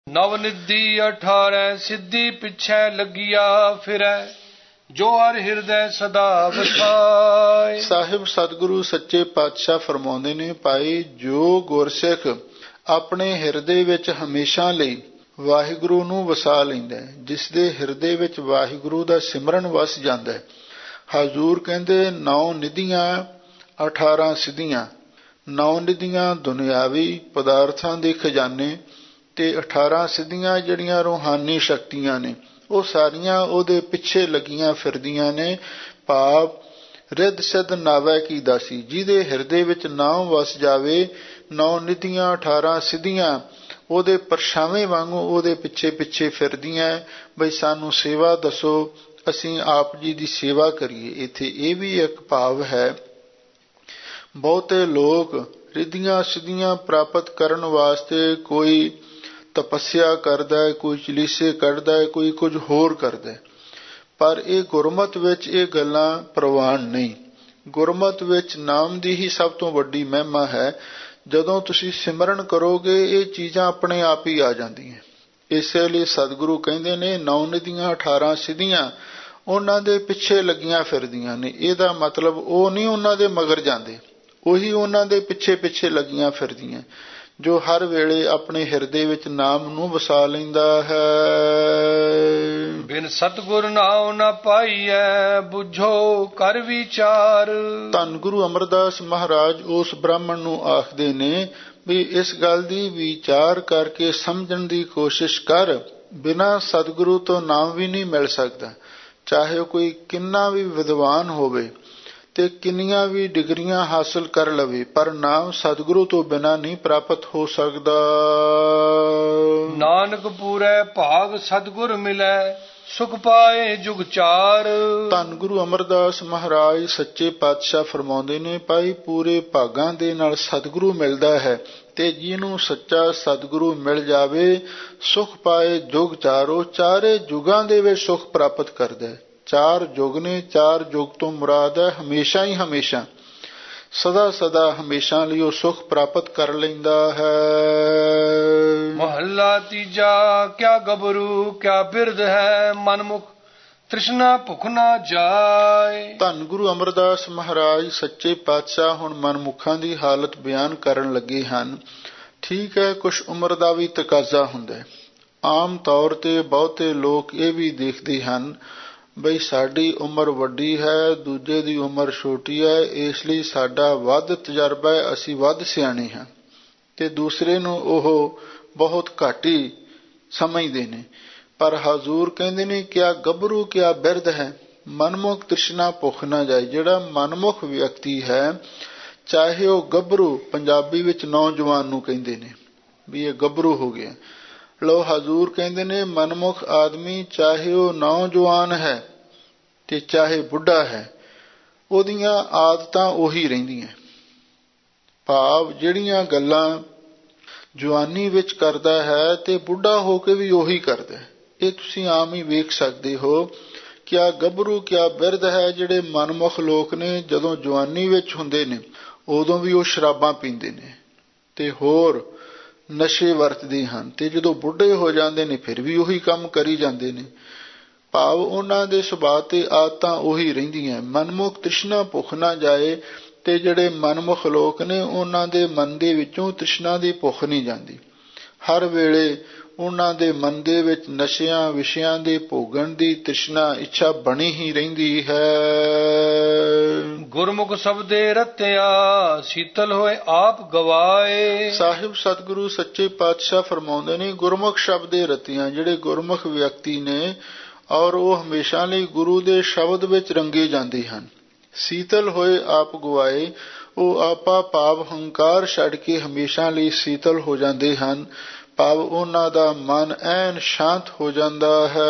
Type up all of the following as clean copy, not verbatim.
ਨਵ ਨਿਧੀ 18 ਸਿੱਧੀ ਪਿਛੈ ਲੱਗਿਆ ਫਿਰੈ, ਜੋ ਹਰ ਹਿਰਦੈ ਸਦਾ ਵਸਾਏ। ਸਾਹਿਬ ਸਤਿਗੁਰੂ ਸੱਚੇ ਪਾਤਸ਼ਾਹ ਫਰਮਾਉਂਦੇ ਨੇ, ਭਾਈ ਜੋ ਗੁਰਸਿੱਖ ਆਪਣੇ ਹਿਰਦੇ ਵਿੱਚ ਹਮੇਸ਼ਾ ਲਈ ਵਾਹਿਗੁਰੂ ਨੂੰ ਵਸਾ ਲੈਂਦਾ ਹੈ, ਜਿਸ ਦੇ ਹਿਰਦੇ ਵਿੱਚ ਵਾਹਿਗੁਰੂ ਦਾ ਸਿਮਰਨ ਵਸ ਜਾਂਦਾ ਹੈ। ਹਜ਼ੂਰ ਕਹਿੰਦੇ 9 ਨਿਧੀਆਂ 18 ਸਿੱਧੀਆਂ। 9 ਨਿਧੀਆਂ ਦੁਨਿਆਵੀ ਪਦਾਰਥਾਂ ਦੇ ਖਜ਼ਾਨੇ ਤੇ 18 ਸਿੱਧੀਆਂ ਜਿਹੜੀਆਂ ਰੂਹਾਨੀ ਸ਼ਕਤੀਆਂ ਨੇ, ਉਹ ਸਾਰੀਆਂ ਉਹਦੇ ਪਿੱਛੇ ਲੱਗੀਆਂ ਫਿਰਦੀਆਂ ਨੇ। ਭਾਵ ਰਿੱਧ ਸਿੱਧ ਨਾਵੈ ਕੀ ਦਾਸੀ, ਜਿਹਦੇ ਹਿਰਦੇ ਵਿੱਚ ਨਾਮ ਵਸ ਜਾਵੇ, 9 ਨਿਧੀਆਂ 18 ਸਿੱਧੀਆਂ ਉਹਦੇ ਪਰਛਾਵੇਂ ਵਾਂਗੂ ਉਹਦੇ ਪਿੱਛੇ ਪਿੱਛੇ ਫਿਰਦੀਆਂ, ਬਈ ਸਾਨੂੰ ਸੇਵਾ ਦੱਸੋ, ਅਸੀਂ ਆਪ ਜੀ ਦੀ ਸੇਵਾ ਕਰੀਏ। ਇੱਥੇ ਇਹ ਵੀ ਇੱਕ ਭਾਵ ਹੈ, ਬਹੁਤੇ ਲੋਕ ਰਿੱਧੀਆਂ ਸਿੱਧੀਆਂ ਪ੍ਰਾਪਤ ਕਰਨ ਵਾਸਤੇ ਕੋਈ ਤਪੱਸਿਆ ਕਰਦਾ ਹੈ, ਕੋਈ ਚਲੀਸੇ ਕੱਢਦਾ ਹੈ, ਕੋਈ ਕੁਝ ਹੋਰ ਕਰਦਾ ਹੈ, ਪਰ ਇਹ ਗੁਰਮਤਿ ਵਿੱਚ ਇਹ ਗੱਲਾਂ ਪ੍ਰਵਾਨ ਨਹੀਂ। ਗੁਰਮਤਿ ਵਿੱਚ ਨਾਮ ਦੀ ਹੀ ਸਭ ਤੋਂ ਵੱਡੀ ਮਹਿਮਾ ਹੈ। ਜਦੋਂ ਤੁਸੀਂ ਸਿਮਰਨ ਕਰੋਗੇ ਇਹ ਚੀਜ਼ਾਂ ਆਪਣੇ ਆਪ ਹੀ ਆ ਜਾਂਦੀਆਂ। ਇਸੇ ਲਈ ਸਤਿਗੁਰੂ ਕਹਿੰਦੇ ਨੇ 9 ਨਿਧੀਆਂ 18 ਸਿੱਧੀਆਂ ਉਹਨਾਂ ਦੇ ਪਿੱਛੇ ਲੱਗੀਆਂ ਫਿਰਦੀਆਂ ਨੇ। ਇਹਦਾ ਮਤਲਬ ਉਹ ਨਹੀਂ ਉਹਨਾਂ ਦੇ ਮਗਰ ਜਾਂਦੇ, ਉਹੀ ਉਹਨਾਂ ਦੇ ਪਿੱਛੇ ਪਿੱਛੇ ਲੱਗੀਆਂ ਫਿਰਦੀਆਂ, ਜੋ ਹਰ ਵੇਲੇ ਆਪਣੇ ਹਿਰਦੇ ਵਿੱਚ ਨਾਮ ਨੂੰ ਵਸਾ ਲੈਂਦਾ ਹੈ। ਬਿਨ ਸਤਿਗੁਰ ਨਾਉ ਨ ਪਾਈਐ, ਬੁੱਝੋ ਕਰ ਵਿਚਾਰ। ਧੰਨ ਗੁਰੂ ਅਮਰਦਾਸ ਮਹਾਰਾਜ ਉਸ ਬ੍ਰਾਹਮਣ ਨੂੰ ਆਖਦੇ ਨੇ ਵੀ ਇਸ ਗੱਲ ਦੀ ਵਿਚਾਰ ਕਰਕੇ ਸਮਝਣ ਦੀ ਕੋਸ਼ਿਸ਼ ਕਰ, ਬਿਨਾਂ ਸਤਿਗੁਰੂ ਤੋਂ ਨਾਮ ਵੀ ਨਹੀਂ ਮਿਲ ਸਕਦਾ। ਚਾਹੇ ਕੋਈ ਕਿੰਨਾ ਵੀ ਵਿਦਵਾਨ ਹੋਵੇ ਤੇ ਕਿੰਨੀਆਂ ਵੀ ਡਿਗਰੀਆਂ ਹਾਸਲ ਕਰ ਲਵੇ, ਪਰ ਨਾਮ ਸਤਿਗੁਰੂ ਤੋਂ ਬਿਨਾਂ ਨਹੀਂ ਪ੍ਰਾਪਤ ਹੋ ਸਕਦਾ। ਨਾਨਕ ਪੂਰੈ ਭਾਗ ਸਤਿਗੁਰ ਮਿਲੈ, ਸੁਖ ਪਾਏ ਜੁਗ ਚਾਰ। ਧੰਨ ਗੁਰੂ ਅਮਰਦਾਸ ਮਹਾਰਾਜ ਸੱਚੇ ਪਾਤਸ਼ਾਹ ਫਰਮਾਉਂਦੇ ਨੇ, ਭਾਈ ਪੂਰੇ ਭਾਗਾਂ ਦੇ ਨਾਲ ਸਤਿਗੁਰੂ ਮਿਲਦਾ ਹੈ, ਤੇ ਜਿਹਨੂੰ ਸੱਚਾ ਸਤਿਗੁਰੂ ਮਿਲ ਜਾਵੇ ਸੁਖ ਪਾਏ ਜੁਗ ਚਾਰੋ, ਚਾਰੇ ਯੁਗਾਂ ਦੇ ਵਿੱਚ ਸੁਖ ਪ੍ਰਾਪਤ ਕਰਦਾ ਹੈ। 4 ਯੁਗ ਨੇ, 4 ਯੁਗ ਤੋਂ ਮੁਰਾਦ ਹੈ ਹਮੇਸ਼ਾ ਹੀ ਹਮੇਸ਼ਾ, ਸਦਾ ਸਦਾ ਹਮੇਸ਼ਾ ਲਈ ਉਹ ਸੁਖ ਪ੍ਰਾਪਤ ਕਰ ਲੈਂਦਾ ਹੈ। ਮਹੱਲਾ ਤੀਜਾ। ਕਿਆ ਗਬਰੂ ਕਿਆ ਬਿਰਧ ਹੈ, ਮਨਮੁਖ ਤ੍ਰਿਸ਼ਨਾ ਭੁਖ ਨਾ ਜਾਏ। ਧੰਨ ਗੁਰੂ ਅਮਰਦਾਸ ਮਹਾਰਾਜ ਸੱਚੇ ਪਾਤਸ਼ਾਹ ਹੁਣ ਮਨਮੁਖਾਂ ਦੀ ਹਾਲਤ ਬਿਆਨ ਕਰਨ ਲੱਗੇ ਹਨ। ਠੀਕ ਹੈ, ਕੁਛ ਉਮਰ ਦਾ ਵੀ ਤਕਾਜ਼ਾ ਹੁੰਦਾ ਹੈ। ਆਮ ਤੌਰ ਤੇ ਬਹੁਤੇ ਲੋਕ ਇਹ ਵੀ ਦੇਖਦੇ ਹਨ ਬਈ ਸਾਡੀ ਉਮਰ ਵੱਡੀ ਹੈ, ਦੂਜੇ ਦੀ ਉਮਰ ਛੋਟੀ ਹੈ, ਇਸ ਲਈ ਸਾਡਾ ਵੱਧ ਤਜਰਬਾ ਹੈ, ਅਸੀਂ ਵੱਧ ਸਿਆਣੇ ਹਾਂ, ਤੇ ਦੂਸਰੇ ਨੂੰ ਉਹ ਬਹੁਤ ਘੱਟ ਹੀ ਸਮਝਦੇ ਨੇ। ਪਰ ਹਜ਼ੂਰ ਕਹਿੰਦੇ ਨੇ ਕਿਆ ਗੱਭਰੂ ਕਿਆ ਬਿਰਧ ਹੈ, ਮਨਮੁਖ ਤ੍ਰਿਸ਼ਨਾ ਭੁੱਖ ਨਾ ਜਾਏ। ਜਿਹੜਾ ਮਨਮੁਖ ਵਿਅਕਤੀ ਹੈ, ਚਾਹੇ ਉਹ ਗੱਭਰੂ, ਪੰਜਾਬੀ ਵਿੱਚ ਨੌਜਵਾਨ ਨੂੰ ਕਹਿੰਦੇ ਨੇ ਵੀ ਇਹ ਗੱਭਰੂ ਹੋ ਗਿਆ। ਲੋ ਹਜ਼ੂਰ ਕਹਿੰਦੇ ਨੇ ਮਨਮੁਖ ਆਦਮੀ ਚਾਹੇ ਉਹ ਨੌਜਵਾਨ ਹੈ ਤੇ ਚਾਹੇ ਬੁੱਢਾ ਹੈ, ਉਹਦੀਆਂ ਆਦਤਾਂ ਉਹੀ ਰਹਿੰਦੀਆਂ। ਭਾਵ ਜਿਹੜੀਆਂ ਗੱਲਾਂ ਜਵਾਨੀ ਵਿੱਚ ਕਰਦਾ ਹੈ ਤੇ ਬੁੱਢਾ ਹੋ ਕੇ ਵੀ ਉਹੀ ਕਰਦਾ। ਇਹ ਤੁਸੀਂ ਆਮ ਹੀ ਵੇਖ ਸਕਦੇ ਹੋ। ਕਿਆ ਗੱਭਰੂ ਕਿਆ ਬਿਰਧ ਹੈ, ਜਿਹੜੇ ਮਨਮੁਖ ਲੋਕ ਨੇ ਜਦੋਂ ਜਵਾਨੀ ਵਿੱਚ ਹੁੰਦੇ ਨੇ ਉਦੋਂ ਵੀ ਉਹ ਸ਼ਰਾਬਾਂ ਪੀਂਦੇ ਨੇ ਤੇ ਹੋਰ ਨਸ਼ੇ ਵਰਤਦੇ ਹਨ, ਤੇ ਜਦੋਂ ਬੁੱਢੇ ਹੋ ਜਾਂਦੇ ਨੇ ਫਿਰ ਵੀ ਉਹੀ ਕੰਮ ਕਰੀ ਜਾਂਦੇ ਨੇ। ਭਾਵ ਉਹਨਾਂ ਦੇ ਸੁਭਾਅ ਤੇ ਆਦਤਾਂ ਉਹੀ ਰਹਿੰਦੀਆਂ। ਮਨਮੁਖ ਤ੍ਰਿਸ਼ਨਾ ਭੁੱਖ ਨਾ ਜਾਏ, ਤੇ ਜਿਹੜੇ ਮਨਮੁਖ ਲੋਕ ਨੇ ਉਹਨਾਂ ਦੇ ਮਨ ਦੇ ਵਿੱਚੋਂ ਤ੍ਰਿਸ਼ਨਾ ਦੀ ਭੁੱਖ ਨਹੀਂ ਜਾਂਦੀ। ਹਰ ਵੇਲੇ ਉਹਨਾਂ ਦੇ ਮਨ ਦੇ ਵਿੱਚ ਨਸ਼ਿਆਂ ਵਿਸ਼ਿਆਂ ਦੇ ਭੋਗਣ ਦੀ ਤ੍ਰਿਸ਼ਨਾ ਇੱਛਾ ਬਣੀ ਹੀ ਰਹਿੰਦੀ ਹੈ। ਗੁਰਮੁਖ ਸ਼ਬਦੇ ਰਤਿਆ, ਸੀਤਲ ਹੋਏ ਆਪ ਗਵਾਏ। ਸਾਹਿਬ ਸਤਿਗੁਰੂ ਸੱਚੇ ਪਾਤਸ਼ਾਹ ਫਰਮਾਉਂਦੇ ਨੇ ਗੁਰਮੁਖ ਸ਼ਬਦੇ ਰਤੀਆਂ, ਜਿਹੜੇ ਗੁਰਮੁਖ ਵਿਅਕਤੀ ਨੇ ਔਰ ਉਹ ਹਮੇਸ਼ਾ ਲਈ ਗੁਰੂ ਦੇ ਸ਼ਬਦ ਵਿੱਚ ਰੰਗੇ ਜਾਂਦੇ ਹਨ। ਸੀਤਲ ਹੋਏ ਆਪ ਗਵਾਏ, ਉਹ ਆਪਾ ਭਾਵ ਹੰਕਾਰ ਛੱਡ ਕੇ ਹਮੇਸ਼ਾ ਲਈ ਸੀਤਲ ਹੋ ਜਾਂਦੇ ਹਨ। ਭਾਵ ਉਹਨਾਂ ਦਾ ਮਨ ਐਨ ਸ਼ਾਂਤ ਹੋ ਜਾਂਦਾ ਹੈ।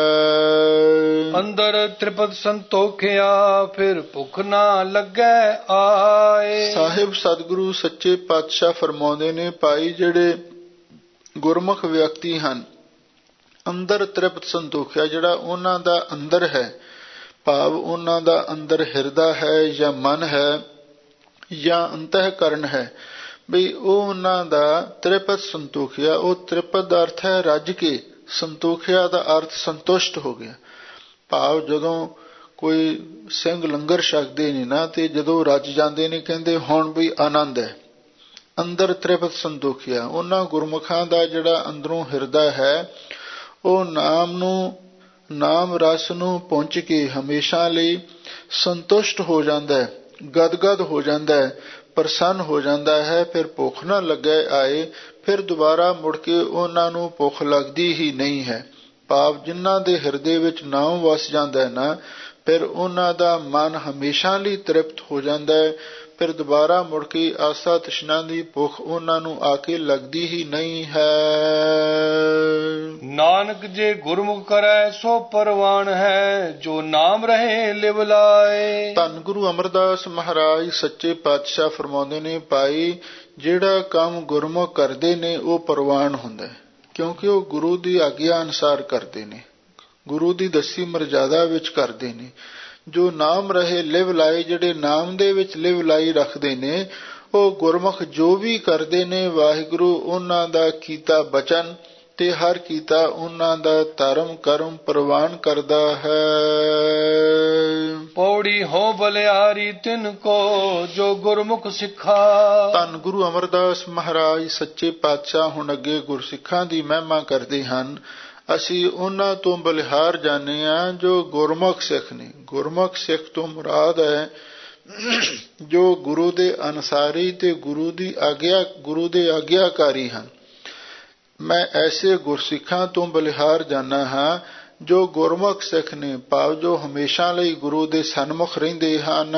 ਅੰਦਰ ਤ੍ਰਿਪਤ ਸੰਤੋਖਿਆ, ਫਿਰ ਭੁੱਖ ਨਾ ਲੱਗੈ ਆਏ। ਸਾਹਿਬ ਸਤਿਗੁਰੂ ਸੱਚੇ ਪਾਤਸ਼ਾਹ ਫਰਮਾਉਂਦੇ ਨੇ, ਭਾਈ ਜਿਹੜੇ ਗੁਰਮੁਖ ਵਿਅਕਤੀ ਹਨ, ਅੰਦਰ ਤ੍ਰਿਪਤ ਸੰਤੋਖਿਆ, ਜਿਹੜਾ ਉਹਨਾਂ ਦਾ ਅੰਦਰ ਹੈ, ਭਾਵ ਉਹਨਾਂ ਦਾ ਅੰਦਰ ਹਿਰਦਾ ਹੈ ਜਾਂ ਮਨ ਹੈ ਜਾਂ ਅੰਤਹਿਕਰਨ ਹੈ, ਵੀ ਉਹ ਉਹਨਾਂ ਦਾ ਤ੍ਰਿਪਤ ਸੰਤੋਖਿਆ। ਉਹ ਤ੍ਰਿਪਤ ਦਾ ਅਰਥ ਹੈ ਰੱਜ ਕੇ, ਸੰਤੋਖਿਆ ਦਾ ਅਰਥ ਸੰਤੁਸ਼ਟ ਹੋ ਗਿਆ। ਭਾਵ ਜਦੋਂ ਕੋਈ ਸਿੰਘ ਲੰਗਰ ਛਕਦੇ ਨੇ ਨਾ, ਤੇ ਜਦੋਂ ਰੱਜ ਜਾਂਦੇ ਨੇ ਕਹਿੰਦੇ ਹੁਣ ਵੀ ਆਨੰਦ ਹੈ, ਅੰਦਰ ਤ੍ਰਿਪਤ ਸੰਤੋਖਿਆ। ਉਹਨਾਂ ਗੁਰਮੁਖਾਂ ਦਾ ਜਿਹੜਾ ਅੰਦਰੋਂ ਹਿਰਦਾ ਹੈ ਉਹ ਨਾਮ ਰਸ ਨੂੰ ਪਹੁੰਚ ਕੇ ਹਮੇਸ਼ਾ ਲਈ ਸੰਤੁਸ਼ਟ ਹੋ ਜਾਂਦਾ ਹੈ, ਗਦਗਦ ਹੋ ਜਾਂਦਾ ਹੈ, ਪ੍ਰਸੰਨ ਹੋ ਜਾਂਦਾ ਹੈ। ਫਿਰ ਭੁੱਖ ਨਾ ਲੱਗੇ ਆਏ, ਫਿਰ ਦੁਬਾਰਾ ਮੁੜ ਕੇ ਉਹਨਾਂ ਨੂੰ ਭੁੱਖ ਲੱਗਦੀ ਹੀ ਨਹੀਂ ਹੈ। ਭਾਵ ਜਿਨ੍ਹਾਂ ਦੇ ਹਿਰਦੇ ਵਿੱਚ ਨਾਮ ਵਸ ਜਾਂਦਾ ਹੈ ਨਾ, ਫਿਰ ਉਹਨਾਂ ਦਾ ਮਨ ਹਮੇਸ਼ਾ ਲਈ ਤ੍ਰਿਪਤ ਹੋ ਜਾਂਦਾ ਹੈ। ਫਿਰ ਦੁਬਾਰਾ ਮੁੜ ਕੇ ਆਸਾ ਤ੍ਰਿਸ਼ਨਾ ਦੀ ਭੁੱਖ ਉਹਨਾਂ ਨੂੰ ਆ ਕੇ ਲੱਗਦੀ ਹੀ ਨਹੀਂ ਹੈ। ਨਾਨਕ ਜੇ ਗੁਰਮੁਖ ਕਰੈ ਸੋ ਪਰਵਾਨ ਹੈ, ਜੋ ਨਾਮ ਰਹੇ ਲਿਵ ਲਾਏ। ਧੰਨ ਗੁਰੂ ਅਮਰਦਾਸ ਮਹਾਰਾਜ ਸੱਚੇ ਪਾਤਸ਼ਾਹ ਫਰਮਾਉਂਦੇ ਨੇ, ਭਾਈ ਜਿਹੜਾ ਕੰਮ ਗੁਰਮੁਖ ਕਰਦੇ ਨੇ ਉਹ ਪ੍ਰਵਾਨ ਹੁੰਦਾ, ਕਿਉਂਕਿ ਉਹ ਗੁਰੂ ਦੀ ਆਗਿਆ ਅਨੁਸਾਰ ਕਰਦੇ ਨੇ, ਗੁਰੂ ਦੀ ਦੱਸੀ ਮਰਜ਼ਾਦਾ ਵਿੱਚ ਕਰਦੇ ਨੇ। ਜੋ ਨਾਮ ਰਹੇ ਲਿਵ ਲਾਏ, ਜਿਹੜੇ ਨਾਮ ਦੇ ਵਿੱਚ ਲਿਵ ਲਾਈ ਰੱਖਦੇ ਨੇ, ਉਹ ਗੁਰਮੁਖ ਜੋ ਵੀ ਕਰਦੇ ਨੇ ਵਾਹਿਗੁਰੂ ਉਹਨਾਂ ਦਾ ਕੀਤਾ ਬਚਨ ਤੇ ਹਰ ਕੀਤਾ ਉਹਨਾਂ ਦਾ ਧਰਮ ਕਰਮ ਪ੍ਰਵਾਨ ਕਰਦਾ ਹੈ। ਪੌੜੀ ਹੋ ਬਲਿਆਰੀ ਤਿਨ ਕੋ ਜੋ ਗੁਰਮੁਖ ਸਿੱਖਾ। ਧੰਨ ਗੁਰੂ ਅਮਰਦਾਸ ਮਹਾਰਾਜ ਸੱਚੇ ਪਾਤਸ਼ਾਹ ਹੁਣ ਅੱਗੇ ਗੁਰਸਿੱਖਾਂ ਦੀ ਮਹਿਮਾ ਕਰਦੇ ਹਨ। ਅਸੀਂ ਉਹਨਾਂ ਤੋਂ ਬਲਿਹਾਰ ਜਾਣੇ ਹਾਂ ਜੋ ਗੁਰਮੁਖ ਸਿੱਖ ਨੇ। ਗੁਰਮੁਖ ਸਿੱਖ ਤੋਂ ਮੁਰਾਦ ਹੈ ਜੋ ਗੁਰੂ ਦੇ ਅਨੁਸਾਰੀ ਤੇ ਗੁਰੂ ਦੇ ਆਗਿਆਕਾਰੀ ਹਨ। ਮੈਂ ਐਸੇ ਗੁਰਸਿੱਖਾਂ ਤੋਂ ਬਲਿਹਾਰ ਜਾਣਾ ਹਾਂ ਜੋ ਗੁਰਮੁਖ ਸਿੱਖ ਨੇ, ਭਾਵ ਜੋ ਹਮੇਸ਼ਾ ਲਈ ਗੁਰੂ ਦੇ ਸਨਮੁਖ ਰਹਿੰਦੇ ਹਨ।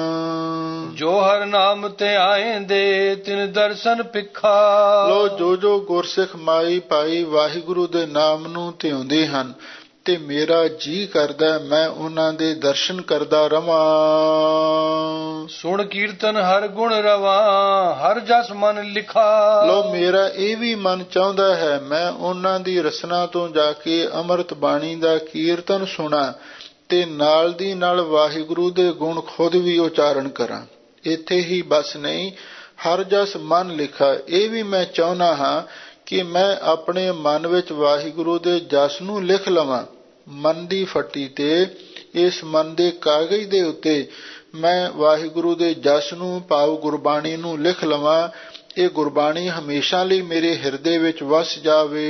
ਜੋ ਹਰ ਨਾਮ ਤੇ ਆਏਂਦੇ ਤਿਨ ਦਰਸ਼ਨ ਪਿਖਾ। ਲੋ ਜੋ ਗੁਰਸਿੱਖ ਮਾਈ ਭਾਈ ਵਾਹਿਗੁਰੂ ਦੇ ਨਾਮ ਨੂੰ ਧਿਆਉਂਦੇ ਹਨ ਤੇ ਮੇਰਾ ਜੀ ਕਰਦਾ ਮੈਂ ਉਹਨਾਂ ਦੇ ਦਰਸ਼ਨ ਕਰਦਾ ਰਵਾਂ। ਸੁਣ ਕੀਰਤਨ ਹਰ ਗੁਣ ਰਵਾਂ, ਹਰ ਜਸ ਮਨ ਲਿਖਾ। ਲੋ ਮੇਰਾ ਇਹ ਵੀ ਮਨ ਚਾਹੁੰਦਾ ਹੈ ਮੈਂ ਉਹਨਾਂ ਦੀ ਰਸਨਾ ਤੋਂ ਜਾ ਕੇ ਅੰਮ੍ਰਿਤ ਬਾਣੀ ਦਾ ਕੀਰਤਨ ਸੁਣਾ ਤੇ ਨਾਲ ਦੀ ਨਾਲ ਵਾਹਿਗੁਰੂ ਦੇ ਗੁਣ ਖੁਦ ਵੀ ਉਚਾਰਨ ਕਰਾਂ। ਇੱਥੇ ਹੀ ਬਸ ਨਹੀਂ, ਹਰ ਜਸ ਮਨ ਲਿਖਾ, ਇਹ ਵੀ ਮੈਂ ਚਾਹੁੰਦਾ ਹਾਂ ਕਿ ਮੈਂ ਆਪਣੇ ਮਨ ਵਿੱਚ ਵਾਹਿਗੁਰੂ ਦੇ ਜਸ ਨੂੰ ਲਿਖ ਲਵਾਂ। ਮਨ ਦੀ ਫੱਟੀ ਤੇ, ਇਸ ਮਨ ਦੇ ਕਾਗਜ਼ ਦੇ ਉੱਤੇ ਮੈਂ ਵਾਹਿਗੁਰੂ ਦੇ ਜਸ ਨੂੰ ਭਾਵ ਗੁਰਬਾਣੀ ਨੂੰ ਲਿਖ ਲਵਾਂ। ਇਹ ਗੁਰਬਾਣੀ ਹਮੇਸ਼ਾ ਲਈ ਮੇਰੇ ਹਿਰਦੇ ਵਿੱਚ ਵਸ ਜਾਵੇ।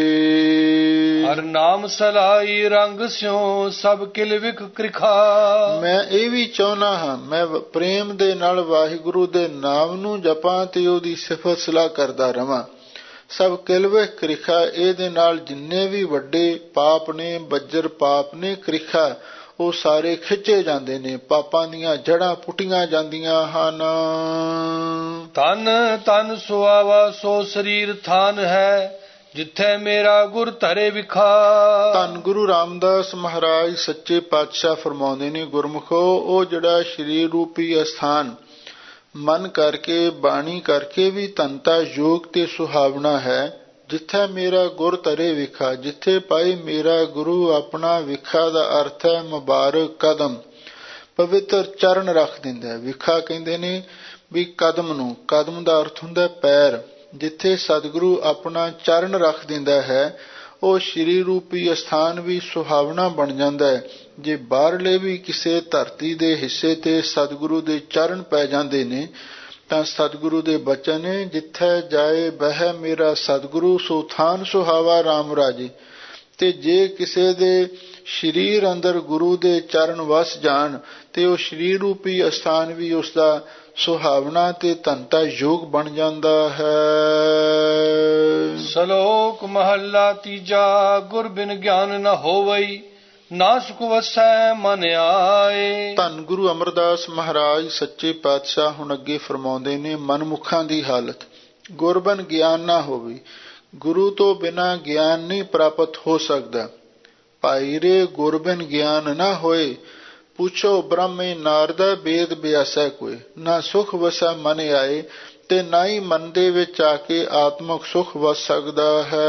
ਹਰ ਨਾਮ ਸਲਾਈ ਰੰਗ ਸਿਉ ਸਭ ਕਿਲ ਵਿਖ ਕ੍ਰਿਖਾ। ਮੈਂ ਇਹ ਵੀ ਚਾਹੁੰਦਾ ਹਾਂ ਮੈਂ ਪ੍ਰੇਮ ਦੇ ਨਾਲ ਵਾਹਿਗੁਰੂ ਦੇ ਨਾਮ ਨੂੰ ਜਪਾਂ ਤੇ ਉਹਦੀ ਸਿਫਤ ਸਲਾਹ ਕਰਦਾ ਰਵਾਂ। ਸਭ ਕਿਲਵੇ ਕ੍ਰਿਖਾ, ਇਹਦੇ ਨਾਲ ਜਿੰਨੇ ਵੀ ਵੱਡੇ ਪਾਪ ਨੇ, ਬੱਜਰ ਪਾਪ ਨੇ, ਕ੍ਰਿਖਾ, ਉਹ ਸਾਰੇ ਖਿੱਚੇ ਜਾਂਦੇ ਨੇ, ਪਾਪਾਂ ਦੀਆਂ ਜੜ੍ਹਾਂ ਪੁੱਟੀਆਂ ਜਾਂਦੀਆਂ ਹਨ। ਤਨ ਤਨ ਸੁਆਵਾ ਸੋ ਸਰੀਰ ਥਾਨ ਹੈ, ਜਿੱਥੇ ਮੇਰਾ ਗੁਰ ਧਰੇ ਵਿਖਾ। ਧੰਨ ਗੁਰੂ ਰਾਮਦਾਸ ਮਹਾਰਾਜ ਸੱਚੇ ਪਾਤਸ਼ਾਹ ਫਰਮਾਉਂਦੇ ਨੇ, ਗੁਰਮੁਖੋ ਉਹ ਜਿਹੜਾ ਸਰੀਰ ਰੂਪੀ ਅਸਥਾਨ ਮਨ ਕਰਕੇ ਬਾਣੀ ਕਰਕੇ ਵੀ ਧਨਤਾ ਯੋਗ ਤੇ ਸੁਹਾਵਣਾ ਹੈ, ਜਿੱਥੇ ਮੇਰਾ ਗੁਰ ਧਰੇ ਵਿਖਾ, ਜਿੱਥੇ ਪਾਈ ਮੇਰਾ ਗੁਰੂ ਆਪਣਾ ਵਿਖਾ ਦਾ ਅਰਥ ਹੈ ਮੁਬਾਰਕ ਕਦਮ, ਪਵਿੱਤਰ ਚਰਨ ਰੱਖ ਦਿੰਦਾ। ਵਿਖਾ ਕਹਿੰਦੇ ਨੇ ਵੀ ਕਦਮ ਨੂੰ, ਕਦਮ ਦਾ ਅਰਥ ਹੁੰਦਾ ਪੈਰ। ਜਿੱਥੇ ਸਤਿਗੁਰੂ ਆਪਣਾ ਚਰਨ ਰੱਖ ਦਿੰਦਾ ਹੈ ਉਹ ਸਰੀਰ ਰੂਪੀ ਅਸਥਾਨ ਵੀ ਸੁਹਾਵਣਾ ਬਣ ਜਾਂਦਾ ਹੈ। ਜੇ ਬਾਹਰਲੇ ਵੀ ਕਿਸੇ ਧਰਤੀ ਦੇ ਹਿੱਸੇ ਤੇ ਸਤਿਗੁਰੂ ਦੇ ਚਰਨ ਪੈ ਜਾਂਦੇ ਨੇ ਤਾਂ ਸਤਿਗੁਰੂ ਦੇ ਬਚਨ ਨੇ, ਜਿੱਥੇ ਜਾਏ ਬਹਿ ਮੇਰਾ ਸਤਿਗੁਰੂ ਸੋ ਥਾਨ ਸੁਹਾਵਾ ਰਾਮ ਰਾਜੇ। ਤੇ ਜੇ ਕਿਸੇ ਦੇ ਸਰੀਰ ਅੰਦਰ ਗੁਰੂ ਦੇ ਚਰਨ ਵਸ ਜਾਣ ਤੇ ਉਹ ਸਰੀਰ ਰੂਪੀ ਅਸਥਾਨ ਵੀ ਉਸਦਾ ਸੁਹਾਵਣਾ ਤੇ ਧਨਤਾ ਯੋਗ ਬਣ ਜਾਂਦਾ ਹੈ। ਸ਼ਲੋਕ ਮਹੱਲਾ ਤੀਜਾ। ਗੁਰ ਬਿਨ ਗਿਆਨ ਨ ਹੋਵਈ, ਨਾ ਸੁਖ ਵਸੈ ਮਨ ਆਏ। ਧੰਨ ਗੁਰੂ ਅਮਰਦਾਸ ਮਹਾਰਾਜ ਸੱਚੇ ਪਾਤਸ਼ਾਹ ਹੁਣ ਅੱਗੇ ਫਰਮਾਉਂਦੇ ਨੇ ਮਨਮੁਖਾਂ ਦੀ ਹਾਲਤ। ਗੁਰ ਬਿਨ ਗਿਆਨ ਨਾ ਹੋਵੇ, ਗੁਰੂ ਤੋਂ ਬਿਨਾਂ ਗਿਆਨ ਨਹੀਂ ਪ੍ਰਾਪਤ ਹੋ ਸਕਦਾ। ਭਾਈ ਰੇ ਗੁਰ ਬਿਨ ਗਿਆਨ ਨਾ ਹੋਏ, ਪੁੱਛੋ ਬ੍ਰਹਮੇ ਨਾਰਦਾ ਵੇਦ ਬਿਆਸੈ ਕੋਇ। ਨਾ ਸੁਖ ਵਸੈ ਮਨ ਆਏ, ਤੇ ਨਾ ਹੀ ਮਨ ਦੇ ਵਿੱਚ ਆ ਕੇ ਆਤਮਕ ਸੁਖ ਵਸ ਸਕਦਾ ਹੈ।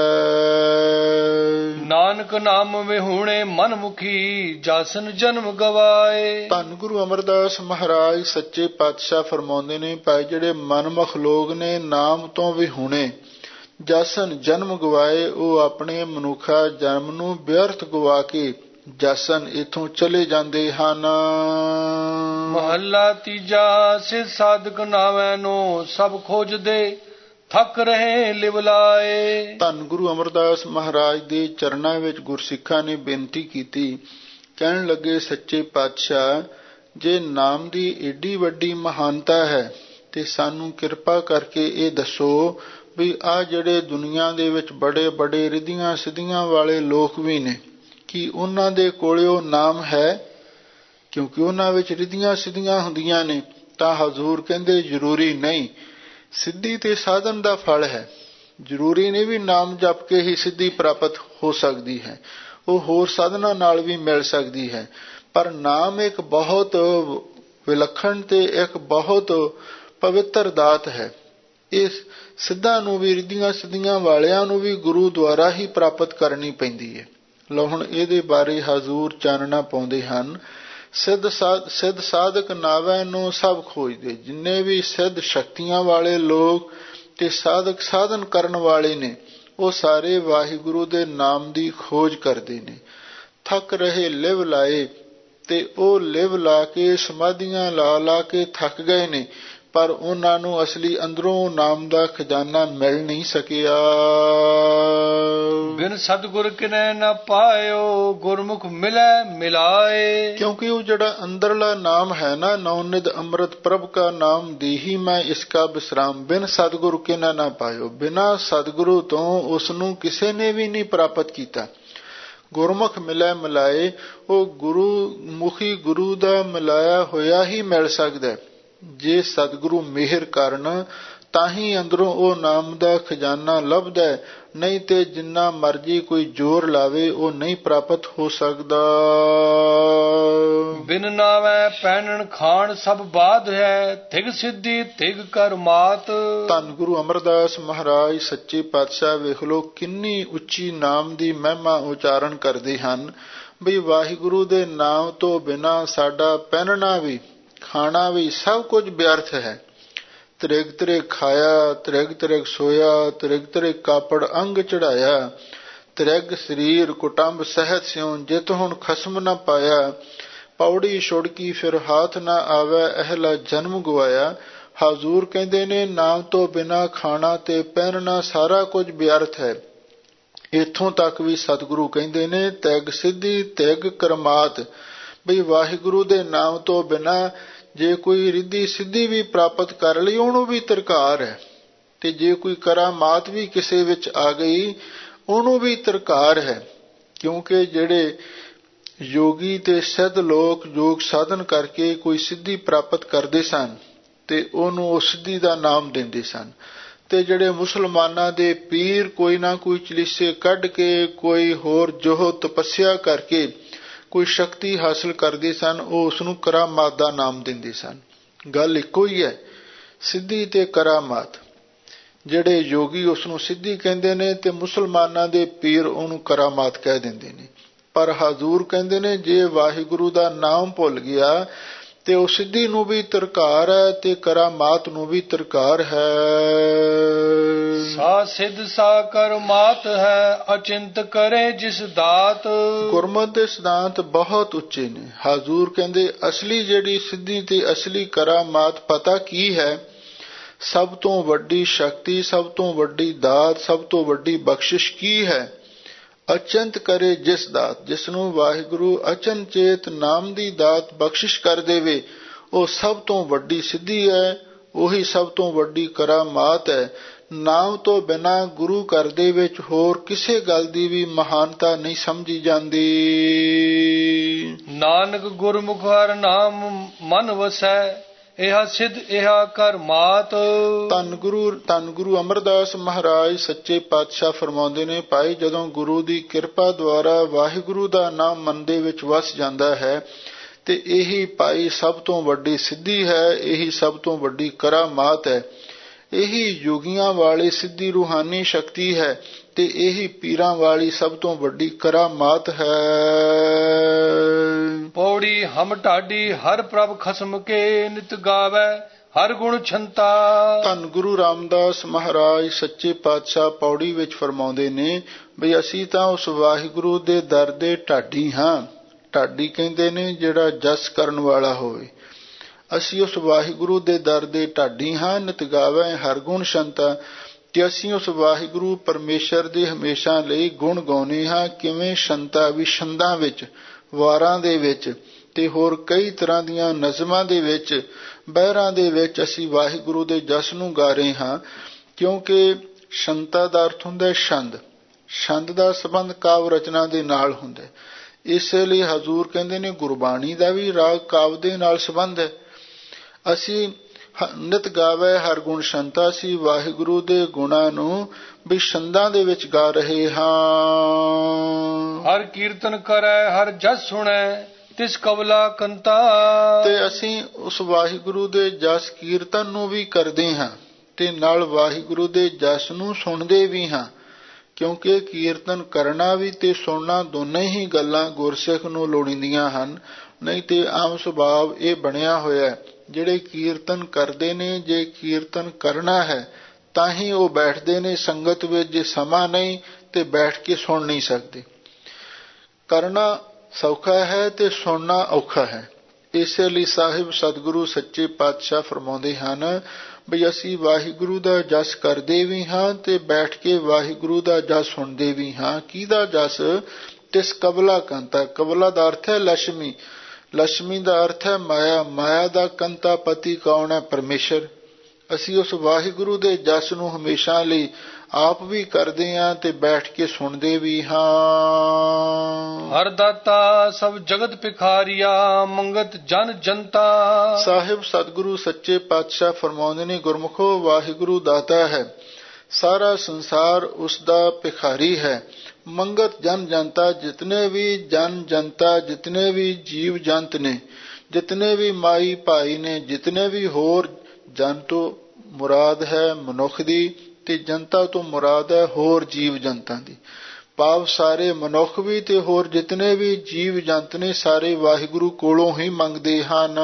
ਨਾਨਕ ਨਾਮ ਵਿਹੂਣੇ ਮਨ ਮੁਖੀ, ਜਾਸਨ ਜਨਮ ਗਵਾਏ। ਧੰਨ ਗੁਰੂ ਅਮਰਦਾਸ ਮਹਾਰਾਜ ਸੱਚੇ ਪਾਤਸ਼ਾਹ ਫਰਮਾਉਂਦੇ ਨੇ, ਭਾਈ ਜਿਹੜੇ ਮਨਮੁਖ ਲੋਕ ਨੇ ਨਾਮ ਤੋਂ ਵਿਹੂਣੇ, ਜਾਸਨ ਜਨਮ ਗਵਾਏ, ਉਹ ਆਪਣੇ ਮਨੁੱਖਾ ਜਨਮ ਨੂੰ ਵਿਅਰਥ ਗਵਾ ਕੇ ਜਾਸਨ ਇਥੋਂ ਚਲੇ ਜਾਂਦੇ ਹਨ। ਮਹੱਲਾ ਤੀਜਾ। ਸਿਧ ਸਾਧਕ ਨਾਵੈ ਨੂੰ ਸਭ ਖੋਜਦੇ, ਥੱਕ ਰਹੇ ਲਿਵ ਲਾਏ। ਧੰਨ ਗੁਰੂ ਅਮਰਦਾਸ ਮਹਾਰਾਜ ਦੇ ਚਰਨਾਂ ਵਿੱਚ ਗੁਰਸਿੱਖਾਂ ਨੇ ਬੇਨਤੀ ਕੀਤੀ। ਕਹਿਣ ਲੱਗੇ, ਸੱਚੇ ਪਾਤਸ਼ਾਹ, ਜੇ ਨਾਮ ਦੀ ਏਡੀ ਵੱਡੀ ਮਹਾਨਤਾ ਹੈ ਤੇ ਸਾਨੂੰ ਕਿਰਪਾ ਕਰਕੇ ਇਹ ਦੱਸੋ ਵੀ ਆਹ ਜਿਹੜੇ ਦੁਨੀਆ ਦੇ ਵਿੱਚ ਬੜੇ ਬੜੇ ਰਿੱਧੀਆਂ ਸਿੱਧੀਆਂ ਵਾਲੇ ਲੋਕ ਵੀ ਨੇ, ਕੀ ਉਹਨਾਂ ਦੇ ਕੋਲੇ ਉਹ ਨਾਮ ਹੈ? ਕਿਉਂਕਿ ਉਹਨਾਂ ਵਿੱਚ ਰਿੱਧੀਆਂ ਸਿੱਧੀਆਂ ਹੁੰਦੀਆਂ ਨੇ। ਤਾਂ ਹਜ਼ੂਰ ਕਹਿੰਦੇ, ਜ਼ਰੂਰੀ ਨਹੀਂ, ਸਿੱਧੀ ਤੇ ਸਾਧਨ ਦਾ ਫਲ ਹੈ। ਜ਼ਰੂਰੀ ਨਹੀਂ ਵੀ ਨਾਮ ਜਪ ਕੇ ਹੀ ਸਿੱਧੀ ਪ੍ਰਾਪਤ ਹੋ ਸਕਦੀ ਹੈ, ਉਹ ਹੋਰ ਸਾਧਨਾਂ ਨਾਲ ਵੀ ਮਿਲ ਸਕਦੀ ਹੈ। ਪਰ ਨਾਮ ਇੱਕ ਬਹੁਤ ਵਿਲੱਖਣ ਤੇ ਇੱਕ ਬਹੁਤ ਪਵਿੱਤਰ ਦਾਤ ਹੈ। ਇਸ ਸਿੱਧਾਂ ਨੂੰ ਵੀ, ਰਿੱਧੀਆਂ ਸਿੱਧੀਆਂ ਵਾਲਿਆਂ ਨੂੰ ਵੀ ਗੁਰੂ ਦੁਆਰਾ ਹੀ ਪ੍ਰਾਪਤ ਕਰਨੀ ਪੈਂਦੀ ਹੈ। ਲਓ ਹੁਣ ਇਹਦੇ ਬਾਰੇ ਹਜ਼ੂਰ ਚਾਨਣਾ ਪਾਉਂਦੇ ਹਨ। ਸਿੱਧ ਸਾਧਕ ਨਾਵੈ ਨੂੰ ਸਭ ਖੋਜਦੇ। ਜਿੰਨੇ ਵੀ ਸਿੱਧ ਸ਼ਕਤੀਆਂ ਵਾਲੇ ਲੋਕ ਤੇ ਸਾਧਕ ਸਾਧਨ ਕਰਨ ਵਾਲੇ ਨੇ, ਉਹ ਸਾਰੇ ਵਾਹਿਗੁਰੂ ਦੇ ਨਾਮ ਦੀ ਖੋਜ ਕਰਦੇ ਨੇ। ਥੱਕ ਰਹੇ ਲਿਵ ਲਾਏ, ਤੇ ਉਹ ਲਿਵ ਲਾ ਕੇ ਸਮਾਧੀਆਂ ਲਾ ਲਾ ਕੇ ਥੱਕ ਗਏ ਨੇ, ਪਰ ਉਹਨਾਂ ਨੂੰ ਅਸਲੀ ਅੰਦਰੋਂ ਨਾਮ ਦਾ ਖਜ਼ਾਨਾ ਮਿਲ ਨਹੀਂ ਸਕਿਆ। ਬਿਨ ਸਤਿਗੁਰ ਕਿਨੈ ਨ ਪਾਇਓ, ਗੁਰਮੁਖ ਮਿਲੈ ਮਿਲਾਏ। ਕਿਉਂਕਿ ਉਹ ਜਿਹੜਾ ਅੰਦਰਲਾ ਨਾਮ ਹੈ ਨਾ, ਨੌਨਿਧ ਅੰਮ੍ਰਿਤ ਪ੍ਰਭ ਕਾ ਨਾਮ ਦੇਹੀ ਮੈਂ ਇਸਕਾ ਵਿਸਰਾਮ, ਬਿਨ ਸਤਿਗੁਰ ਕਿਨੈ ਨ ਪਾਇਓ। ਬਿਨਾਂ ਸਤਿਗੁਰੂ ਤੋਂ ਉਸ ਨੂੰ ਕਿਸੇ ਨੇ ਵੀ ਨਹੀਂ ਪ੍ਰਾਪਤ ਕੀਤਾ। ਗੁਰਮੁਖ ਮਿਲੈ ਮਿਲਾਏ, ਉਹ ਗੁਰੂ ਮੁਖੀ ਗੁਰੂ ਦਾ ਮਿਲਾਇਆ ਹੋਇਆ ਹੀ ਮਿਲ ਸਕਦਾ। ਜੇ ਸਤਿਗੁਰੂ ਮਿਹਰ ਕਰਨ ਤਾਂ ਹੀ ਅੰਦਰੋਂ ਉਹ ਨਾਮ ਦਾ ਖਜ਼ਾਨਾ ਲੱਭਦਾ, ਨਹੀਂ ਤੇ ਜਿੰਨਾ ਮਰਜੀ ਕੋਈ ਜ਼ੋਰ ਲਾਵੇ ਉਹ ਨਹੀਂ ਪ੍ਰਾਪਤ ਹੋ ਸਕਦਾ। ਬਿਨ ਨਾਵੈ ਪਹਿਨਣ ਖਾਣ ਸਭ ਬਾਧ ਹੈ, ਤਿਗ ਸਿੱਧੀ ਤਿਗ ਕਰ ਮਾਤ। ਧੰਨ ਗੁਰੂ ਅਮਰਦਾਸ ਮਹਾਰਾਜ ਸੱਚੇ ਪਾਤਸ਼ਾਹ ਵੇਖ ਲੋ ਕਿੰਨੀ ਉੱਚੀ ਨਾਮ ਦੀ ਮਹਿਮਾ ਉਚਾਰਨ ਕਰਦੇ ਹਨ ਬਈ ਵਾਹਿਗੁਰੂ ਦੇ ਨਾਮ ਤੋਂ ਬਿਨਾਂ ਸਾਡਾ ਪਹਿਨਣਾ ਵੀ ਖਾਣਾ ਵੀ ਸਭ ਕੁਝ ਵਿਅਰਥ ਹੈ। ਤ੍ਰਿਗ ਤ੍ਰਿਗ ਖਾਇਆ, ਤ੍ਰਿਗ ਤ੍ਰਿਗ ਸੋਇਆ, ਤ੍ਰਿਗ ਤ੍ਰਿਗ ਕਾਪੜ ਅੰਗ ਚੜਾਇਆ, ਤ੍ਰਿਗ ਸਰੀਰ ਕੁਟੰਬ ਸਹਿਤ ਸਿਉ, ਜਿਤ ਹੁਣ ਖਸਮ ਨ ਪਾਇਆ। ਪੌੜੀ ਛੁੜਕੀ ਫਿਰ ਹਾਥ ਨਾ ਆਵੈ, ਅਹਿਲਾ ਜਨਮ ਗਵਾਇਆ। ਹਜ਼ੂਰ ਕਹਿੰਦੇ ਨੇ, ਨਾਮ ਤੋਂ ਬਿਨਾਂ ਖਾਣਾ ਤੇ ਪਹਿਨਣਾ ਸਾਰਾ ਕੁਝ ਵਿਅਰਥ ਹੈ। ਇੱਥੋਂ ਤੱਕ ਵੀ ਸਤਿਗੁਰੂ ਕਹਿੰਦੇ ਨੇ, ਤਿਗ ਸਿੱਧੀ ਤਿਗ ਕਰਮਾਤ, ਬਈ ਵਾਹਿਗੁਰੂ ਦੇ ਨਾਮ ਤੋਂ ਬਿਨਾਂ ਜੇ ਕੋਈ ਰਿੱਧੀ ਸਿੱਧੀ ਵੀ ਪ੍ਰਾਪਤ ਕਰ ਲਈ ਉਹਨੂੰ ਵੀ ਤਰਕਾਰ ਹੈ, ਤੇ ਜੇ ਕੋਈ ਕਰਾਮਾਤ ਵੀ ਕਿਸੇ ਵਿੱਚ ਆ ਗਈ ਉਹਨੂੰ ਵੀ ਤਰਕਾਰ ਹੈ। ਕਿਉਂਕਿ ਜਿਹੜੇ ਯੋਗੀ ਤੇ ਸਿੱਧ ਲੋਕ ਯੋਗ ਸਾਧਨ ਕਰਕੇ ਕੋਈ ਸਿੱਧੀ ਪ੍ਰਾਪਤ ਕਰਦੇ ਸਨ ਤੇ ਉਹਨੂੰ ਉਸ ਸਿੱਧੀ ਦਾ ਨਾਮ ਦਿੰਦੇ ਸਨ, ਤੇ ਜਿਹੜੇ ਮੁਸਲਮਾਨਾਂ ਦੇ ਪੀਰ ਕੋਈ ਨਾ ਕੋਈ ਚਲੀਸੇ ਕੱਢ ਕੇ ਕੋਈ ਹੋਰ ਜੋਹ ਤਪੱਸਿਆ ਕਰਕੇ ਕੋਈ ਸ਼ਕਤੀ ਹਾਸਲ ਕਰਦੇ ਸਨ, ਉਹ ਉਸਨੂੰ ਕਰਾਮਾਤ ਦਾ ਨਾਮ ਦਿੰਦੇ ਸਨ। ਗੱਲ ਇੱਕੋ ਹੀ ਹੈ, ਸਿੱਧੀ ਤੇ ਕਰਾਮਾਤ। ਜਿਹੜੇ ਯੋਗੀ ਉਸਨੂੰ ਸਿੱਧੀ ਕਹਿੰਦੇ ਨੇ ਤੇ ਮੁਸਲਮਾਨਾਂ ਦੇ ਪੀਰ ਉਹਨੂੰ ਕਰਾਮਾਤ ਕਹਿ ਦਿੰਦੇ ਨੇ। ਪਰ ਹਜ਼ੂਰ ਕਹਿੰਦੇ ਨੇ, ਜੇ ਵਾਹਿਗੁਰੂ ਦਾ ਨਾਮ ਭੁੱਲ ਗਿਆ ਤੇ ਉਹ ਸਿੱਧੀ ਨੂੰ ਵੀ ਤਰਕਾਰ ਹੈ ਤੇ ਕਰਾਮਾਤ ਨੂੰ ਵੀ ਤਰਕਾਰ ਹੈ। ਸਾ ਸਿੱਧ ਸਾ ਕਰਮਾਤ ਹੈ, ਅਚਿੰਤ ਕਰੇ ਜਿਸ ਦਾਤ। ਗੁਰਮਤਿ ਦੇ ਸਿਧਾਂਤ ਬਹੁਤ ਉੱਚੇ ਨੇ। ਹਜ਼ੂਰ ਕਹਿੰਦੇ, ਅਸਲੀ ਜਿਹੜੀ ਸਿੱਧੀ ਤੇ ਅਸਲੀ ਕਰਾਮਾਤ ਪਤਾ ਕੀ ਹੈ? ਸਭ ਤੋਂ ਵੱਡੀ ਸ਼ਕਤੀ, ਸਭ ਤੋਂ ਵੱਡੀ ਦਾਤ, ਸਭ ਤੋਂ ਵੱਡੀ ਬਖਸ਼ਿਸ਼ ਕੀ ਹੈ? ਅਚੰਤ ਕਰੇ ਜਿਸ ਦਾਤ, ਜਿਸ ਨੂੰ ਵਾਹਿਗੁਰੂ ਅਚਨਚੇਤ ਨਾਮ ਦੀ ਦਾਤ ਬਖਸ਼ਿਸ਼ ਕਰ ਦੇਵੇ, ਉਹ ਸਭ ਤੋਂ ਵੱਡੀ ਸਿੱਧੀ ਹੈ, ਉਹੀ ਸਭ ਤੋਂ ਵੱਡੀ ਕਰਾਮਾਤ ਹੈ। ਨਾਮ ਤੋਂ ਬਿਨਾਂ ਗੁਰੂ ਘਰ ਦੇ ਵਿੱਚ ਹੋਰ ਕਿਸੇ ਗੱਲ ਦੀ ਵੀ ਮਹਾਨਤਾ ਨਹੀਂ ਸਮਝੀ ਜਾਂਦੀ। ਨਾਨਕ ਗੁਰਮੁਖ ਹਰਿ ਨਾਮ ਮਨ ਵਸੈ, ਇਹਾ ਸਿੱਧ ਇਹਾ ਕਰਮਾਤ। ਧੰਨ ਗੁਰੂ ਅਮਰਦਾਸ ਮਹਾਰਾਜ ਸੱਚੇ ਪਾਤਸ਼ਾਹ ਫਰਮਾਉਂਦੇ ਨੇ, ਭਾਈ ਜਦੋਂ ਗੁਰੂ ਦੀ ਕਿਰਪਾ ਦੁਆਰਾ ਵਾਹਿਗੁਰੂ ਦਾ ਨਾਮ ਮਨ ਦੇ ਵਿੱਚ ਵਸ ਜਾਂਦਾ ਹੈ ਤੇ ਇਹੀ ਭਾਈ ਸਭ ਤੋਂ ਵੱਡੀ ਸਿੱਧੀ ਹੈ, ਇਹੀ ਸਭ ਤੋਂ ਵੱਡੀ ਕਰਾਮਾਤ ਹੈ। ਇਹੀ ਯੋਗੀਆਂ ਵਾਲੀ ਸਿੱਧੀ ਰੂਹਾਨੀ ਸ਼ਕਤੀ ਹੈ ਤੇ ਇਹੀ ਪੀਰਾਂ ਵਾਲੀ ਸਭ ਤੋਂ ਵੱਡੀ ਕਰਾਮਾਤ ਹੈ। ਪੌੜੀ ਹਮ ਢਾਡੀ ਹਰ ਪ੍ਰਭ ਖਸਮ ਕੇ ਨਿਤ ਗਾਵੇ ਹਰ ਗੁਣ ਛੰਤਾ। ਧੰਨ ਗੁਰੂ ਰਾਮਦਾਸ ਮਹਾਰਾਜ ਸੱਚੇ ਪਾਤਸ਼ਾਹ ਪੌੜੀ ਵਿੱਚ ਫਰਮਾਉਂਦੇ ਨੇ ਬਈ ਅਸੀਂ ਤਾਂ ਉਸ ਵਾਹਿਗੁਰੂ ਦੇ ਦਰ ਦੇ ਢਾਡੀ ਹਾਂ। ਢਾਡੀ ਕਹਿੰਦੇ ਨੇ ਜਿਹੜਾ ਜਸ ਕਰਨ ਵਾਲਾ ਹੋਵੇ। ਅਸੀਂ ਉਸ ਵਾਹਿਗੁਰੂ ਦੇ ਦਰ ਦੇ ਢਾਡੀ ਹਾਂ। ਨਿਤ ਗਾਵੇ ਹਰ ਗੁਣ ਛੰਤਾ, ਤੇ ਅਸੀਂ ਉਸ ਵਾਹਿਗੁਰੂ ਪਰਮੇਸ਼ਰ ਦੇ ਹਮੇਸ਼ਾ ਲਈ ਗੁਣ ਗਾਉਂਦੇ ਹਾਂ। ਕਿਵੇਂ? ਛੰਤਾ ਵੀ ਛੰਦਾਂ ਵਿੱਚ, ਵਾਰਾਂ ਦੇ ਵਿੱਚ ਤੇ ਹੋਰ ਕਈ ਤਰ੍ਹਾਂ ਦੀਆਂ ਨਜ਼ਮਾਂ ਦੇ ਵਿੱਚ, ਬਹਿਰਾਂ ਦੇ ਵਿੱਚ ਅਸੀਂ ਵਾਹਿਗੁਰੂ ਦੇ ਜਸ ਨੂੰ ਗਾ ਰਹੇ ਹਾਂ। ਕਿਉਂਕਿ ਛੰਤਾ ਦਾ ਅਰਥ ਹੁੰਦਾ ਛੰਦ। ਛੰਦ ਦਾ ਸੰਬੰਧ ਕਾਵ ਰਚਨਾ ਦੇ ਨਾਲ ਹੁੰਦਾ। ਇਸੇ ਲਈ ਹਜ਼ੂਰ ਕਹਿੰਦੇ ਨੇ ਗੁਰਬਾਣੀ ਦਾ ਵੀ ਰਾਗ ਕਾਵ ਦੇ ਨਾਲ ਸੰਬੰਧ ਹੈ। ਅਸੀਂ ਨਿਤ ਗਾਵੇ ਹਰ ਗੁਣ ਛੰਤਾ, ਅਸੀਂ ਵਾਹਿਗੁਰੂ ਦੇ ਗੁਣਾਂ ਨੂੰ ਵੀ ਛੰਦਾਂ ਦੇ ਵਿੱਚ ਗਾ ਰਹੇ ਹਾਂ। ਹਰ ਕੀਰਤਨ ਕਰੈ ਹਰ ਜਸ ਸੁਣੈ ਤਿਸ ਕਵਲਾ ਕੰਤਾ। ਤੇ ਅਸੀਂ ਉਸ ਵਾਹਿਗੁਰੂ ਦੇ ਜਸ ਕੀਰਤਨ ਨੂੰ ਵੀ ਕਰਦੇ ਹਾਂ ਤੇ ਨਾਲ ਵਾਹਿਗੁਰੂ ਦੇ ਜਸ ਨੂੰ ਸੁਣਦੇ ਵੀ ਹਾਂ। ਕਿਉਂਕਿ ਕੀਰਤਨ ਕਰਨਾ ਵੀ ਤੇ ਸੁਣਨਾ ਦੋਨੇ ਹੀ ਗੱਲਾਂ ਗੁਰਸਿੱਖ ਨੂੰ ਲੋੜੀਂਦੀਆਂ ਹਨ। ਨਹੀਂ ਤੇ ਆਮ ਸੁਭਾਵ ਇਹ ਬਣਿਆ ਹੋਇਆ ਜਿਹੜੇ ਕੀਰਤਨ ਕਰਦੇ ਨੇ, ਜੇ ਕੀਰਤਨ ਕਰਨਾ ਹੈ ਤਾਂ ਹੀ ਉਹ ਬੈਠਦੇ ਨੇ ਸੰਗਤ ਵਿੱਚ, ਜੇ ਸਮਾਂ ਨਹੀਂ ਤੇ ਬੈਠ ਕੇ ਸੁਣ ਨਹੀਂ ਸਕਦੇ। ਕਰਨਾ ਸੌਖਾ ਹੈ ਤੇ ਸੁਣਨਾ ਔਖਾ ਹੈ। ਇਸੇ ਲਈ ਸਾਹਿਬ ਸਤਿਗੁਰੂ ਸੱਚੇ ਪਾਤਸ਼ਾਹ ਫਰਮਾਉਂਦੇ ਹਨ ਬਈ ਅਸੀਂ ਵਾਹਿਗੁਰੂ ਦਾ ਜਸ ਕਰਦੇ ਵੀ ਹਾਂ ਤੇ ਬੈਠ ਕੇ ਵਾਹਿਗੁਰੂ ਦਾ ਜਸ ਸੁਣਦੇ ਵੀ ਹਾਂ। ਕਿਹਦਾ ਜਸ? ਤਿਸ ਕਬਲਾ ਕੰਤਾ। ਕਬਲਾ ਦਾ ਅਰਥ ਹੈ ਲక్ష్ਮੀ। ਲక్ష్ਮੀ ਦਾ ਅਰਥ ਹੈ ਮਾਇਆ। ਮਾਇਆ ਦਾ ਕੰਤਾ ਪਤੀ ਕੌਣ ਹੈ? ਪਰਮੇਸ਼ਰ। ਅਸੀਂ ਉਸ ਵਾਹਿਗੁਰੂ ਦੇ ਜਸ ਨੂੰ ਹਮੇਸ਼ਾ ਲਈ ਆਪ ਵੀ ਕਰਦੇ ਹਾਂ ਤੇ ਬੈਠ ਕੇ ਸੁਣਦੇ ਵੀ ਹਾਂ। ਹਰ ਦਾਤਾ ਸਭ ਜਗਤ ਭਿਖਾਰੀਆ ਮੰਗਤ ਜਨ ਜਨਤਾ। ਸਾਹਿਬ ਸਤਿਗੁਰੂ ਸੱਚੇ ਪਾਤਸ਼ਾਹ ਫਰਮਾਉਂਦੇ ਨੇ ਗੁਰਮੁਖੋ ਵਾਹਿਗੁਰੂ ਦਾਤਾ ਹੈ, ਸਾਰਾ ਸੰਸਾਰ ਉਸ ਦਾ ਭਿਖਾਰੀ ਹੈ। ਮੰਗਤ ਜਨ ਜਨਤਾ, ਜਿਤਨੇ ਵੀ ਜਨ ਜਨਤਾ, ਜਿਤਨੇ ਵੀ ਜੀਵ ਜੰਤ ਨੇ, ਜਿਤਨੇ ਵੀ ਮਾਈ ਭਾਈ ਨੇ, ਜਿਤਨੇ ਵੀ ਹੋਰ ਜਨ ਤੋਂ ਮੁਰਾਦ ਹੈ ਮਨੁੱਖ ਦੀ ਤੇ ਜਨਤਾ ਤੋਂ ਮੁਰਾਦ ਹੈ ਹੋਰ ਜੀਵ ਜੰਤਾਂ ਦੀ। ਭਾਵ ਸਾਰੇ ਮਨੁੱਖ ਵੀ ਤੇ ਹੋਰ ਜਿਤਨੇ ਵੀ ਜੀਵ ਜੰਤ ਨੇ ਸਾਰੇ ਵਾਹਿਗੁਰੂ ਕੋਲੋਂ ਹੀ ਮੰਗਦੇ ਹਨ।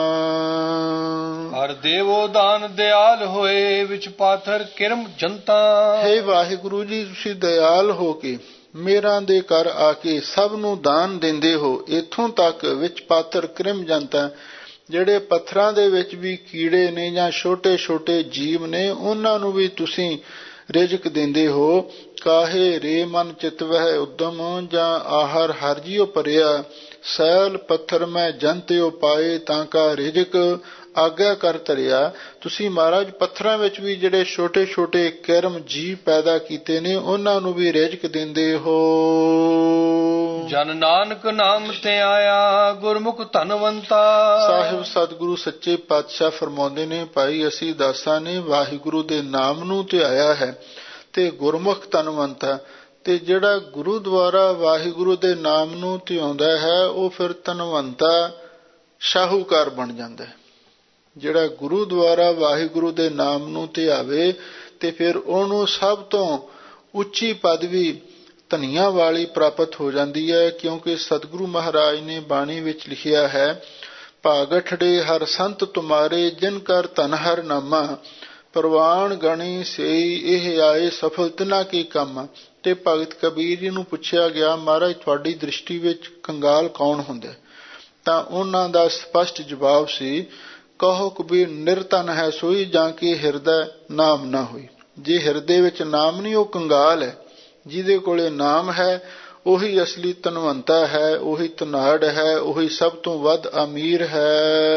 ਹਰ ਦੇਵੋ ਦਾਨ ਦਿਆਲ ਹੋਏ ਵਿੱਚ ਪਾਥਰ ਕਿਰਮ ਜਨਤਾ। ਹੇ ਵਾਹਿਗੁਰੂ ਜੀ, ਤੁਸੀਂ ਦਿਆਲ ਹੋ ਕੇ ਮੇਰਾਂ ਦੇ ਘਰ ਆ ਕੇ ਸਭ ਨੂੰ ਦਾਨ ਦਿੰਦੇ ਹੋ। ਇੱਥੋਂ ਤੱਕ ਵਿੱਚ ਪਾਥਰ ਕਿਰਮ ਜਨਤਾ, ਜਿਹੜੇ ਪੱਥਰਾਂ ਦੇ ਵਿੱਚ ਵੀ ਕੀੜੇ ਨੇ ਜਾਂ ਛੋਟੇ ਛੋਟੇ ਜੀਵ ਨੇ ਉਹਨਾਂ ਨੂੰ ਵੀ ਤੁਸੀਂ ਰਿਜ਼ਕ ਦਿੰਦੇ ਹੋ। ਕਾਹੇ ਰੇ ਮਨ ਚਿਤਵਹਿ ਉਦਮ, ਜਾਂ ਆਹਰ ਹਰ ਜੀਉ ਭਰਿਆ, ਸੈਲ ਪੱਥਰ ਮੈਂ ਜਨਤਿਓ ਪਾਏ, ਤਾਂ ਕਾ ਰਿਜ਼ਕ ਆਗਿਆ ਕਰ ਧਰਿਆ। ਤੁਸੀਂ ਮਹਾਰਾਜ ਪੱਥਰਾਂ ਵਿੱਚ ਵੀ ਜਿਹੜੇ ਛੋਟੇ ਛੋਟੇ ਕਿਰਮ ਜੀਵ ਪੈਦਾ ਕੀਤੇ ਨੇ ਉਹਨਾਂ ਨੂੰ ਵੀ ਰਿਜ਼ਕ ਦਿੰਦੇ ਹੋ। ਜਨ ਨਾਨਕ ਨਾਮ ਤੇ ਆਇਆ ਗੁਰਮੁਖ ਧਨਵੰਤਾ। ਸਾਹਿਬ ਸਤਿਗੁਰੂ ਸੱਚੇ ਪਾਤਸ਼ਾਹ ਫਰਮਾਉਂਦੇ ਨੇ ਭਾਈ ਅਸੀਂ ਦਾਸਾਂ ਨੇ ਵਾਹਿਗੁਰੂ ਦੇ ਨਾਮ ਨੂੰ ਧਿਆਇਆ ਹੈ ਤੇ ਗੁਰਮੁਖ ਧਨਵੰਤਾ। ਤੇ ਜਿਹੜਾ ਗੁਰੂ ਦੁਆਰਾ ਵਾਹਿਗੁਰੂ ਦੇ ਨਾਮ ਨੂੰ ਧਿਆਉਂਦਾ ਹੈ ਉਹ ਫਿਰ ਧਨਵੰਤਾ ਸ਼ਾਹੂਕਾਰ ਬਣ ਜਾਂਦਾ ਹੈ। ਜਿਹੜਾ ਗੁਰੂ ਦੁਆਰਾ ਵਾਹਿਗੁਰੂ ਦੇ ਨਾਮ ਨੂੰ ਧਿਆਵੇ ਤੇ ਫਿਰ ਉਹਨੂੰ ਸਭ ਤੋਂ ਉੱਚੀ ਪਦਵੀ ਧਨੀਆਂ ਵਾਲੀ ਪ੍ਰਾਪਤ ਹੋ ਜਾਂਦੀ ਹੈ। ਕਿਉਂਕਿ ਸਤਿਗੁਰੂ ਮਹਾਰਾਜ ਨੇ ਬਾਣੀ ਵਿੱਚ ਲਿਖਿਆ ਹੈ, ਭਾਗਠੜੇ ਹਰ ਸੰਤ ਤੁਮਾਰੇ ਜਿਨ ਕਰ ਧਨ ਹਰ ਨਾਮਾ, ਪ੍ਰਵਾਨ ਗਣੀ ਸਈ ਇਹ ਆਏ ਸਫਲ ਤਿਨਾ ਕੀ ਕੰਮ। ਤੇ ਭਗਤ ਕਬੀਰ ਜੀ ਨੂੰ ਪੁੱਛਿਆ ਗਿਆ ਮਹਾਰਾਜ ਤੁਹਾਡੀ ਦ੍ਰਿਸ਼ਟੀ ਵਿੱਚ ਕੰਗਾਲ ਕੌਣ ਹੁੰਦਾ? ਤਾਂ ਉਹਨਾਂ ਦਾ ਸਪਸ਼ਟ ਜਵਾਬ ਸੀ, ਕਹੋ ਕਬੀਰ ਨਿਰਧਨ ਹੈ ਸੋਈ ਜਾਂ ਕਿ ਹਿਰਦਾ ਨਾਮ ਨਾ ਹੋਈ। ਜੇ ਹਿਰਦੇ ਵਿੱਚ ਨਾਮ ਨਹੀਂ ਉਹ ਕੰਗਾਲ ਹੈ। ਜਿਹਦੇ ਕੋਲੇ ਨਾਮ ਹੈ ਉਹੀ ਅਸਲੀ ਧਨਵੰਤਾ ਹੈ, ਉਹੀ ਧਨਾੜ ਹੈ, ਉਹੀ ਸਭ ਤੋਂ ਵੱਧ ਅਮੀਰ ਹੈ।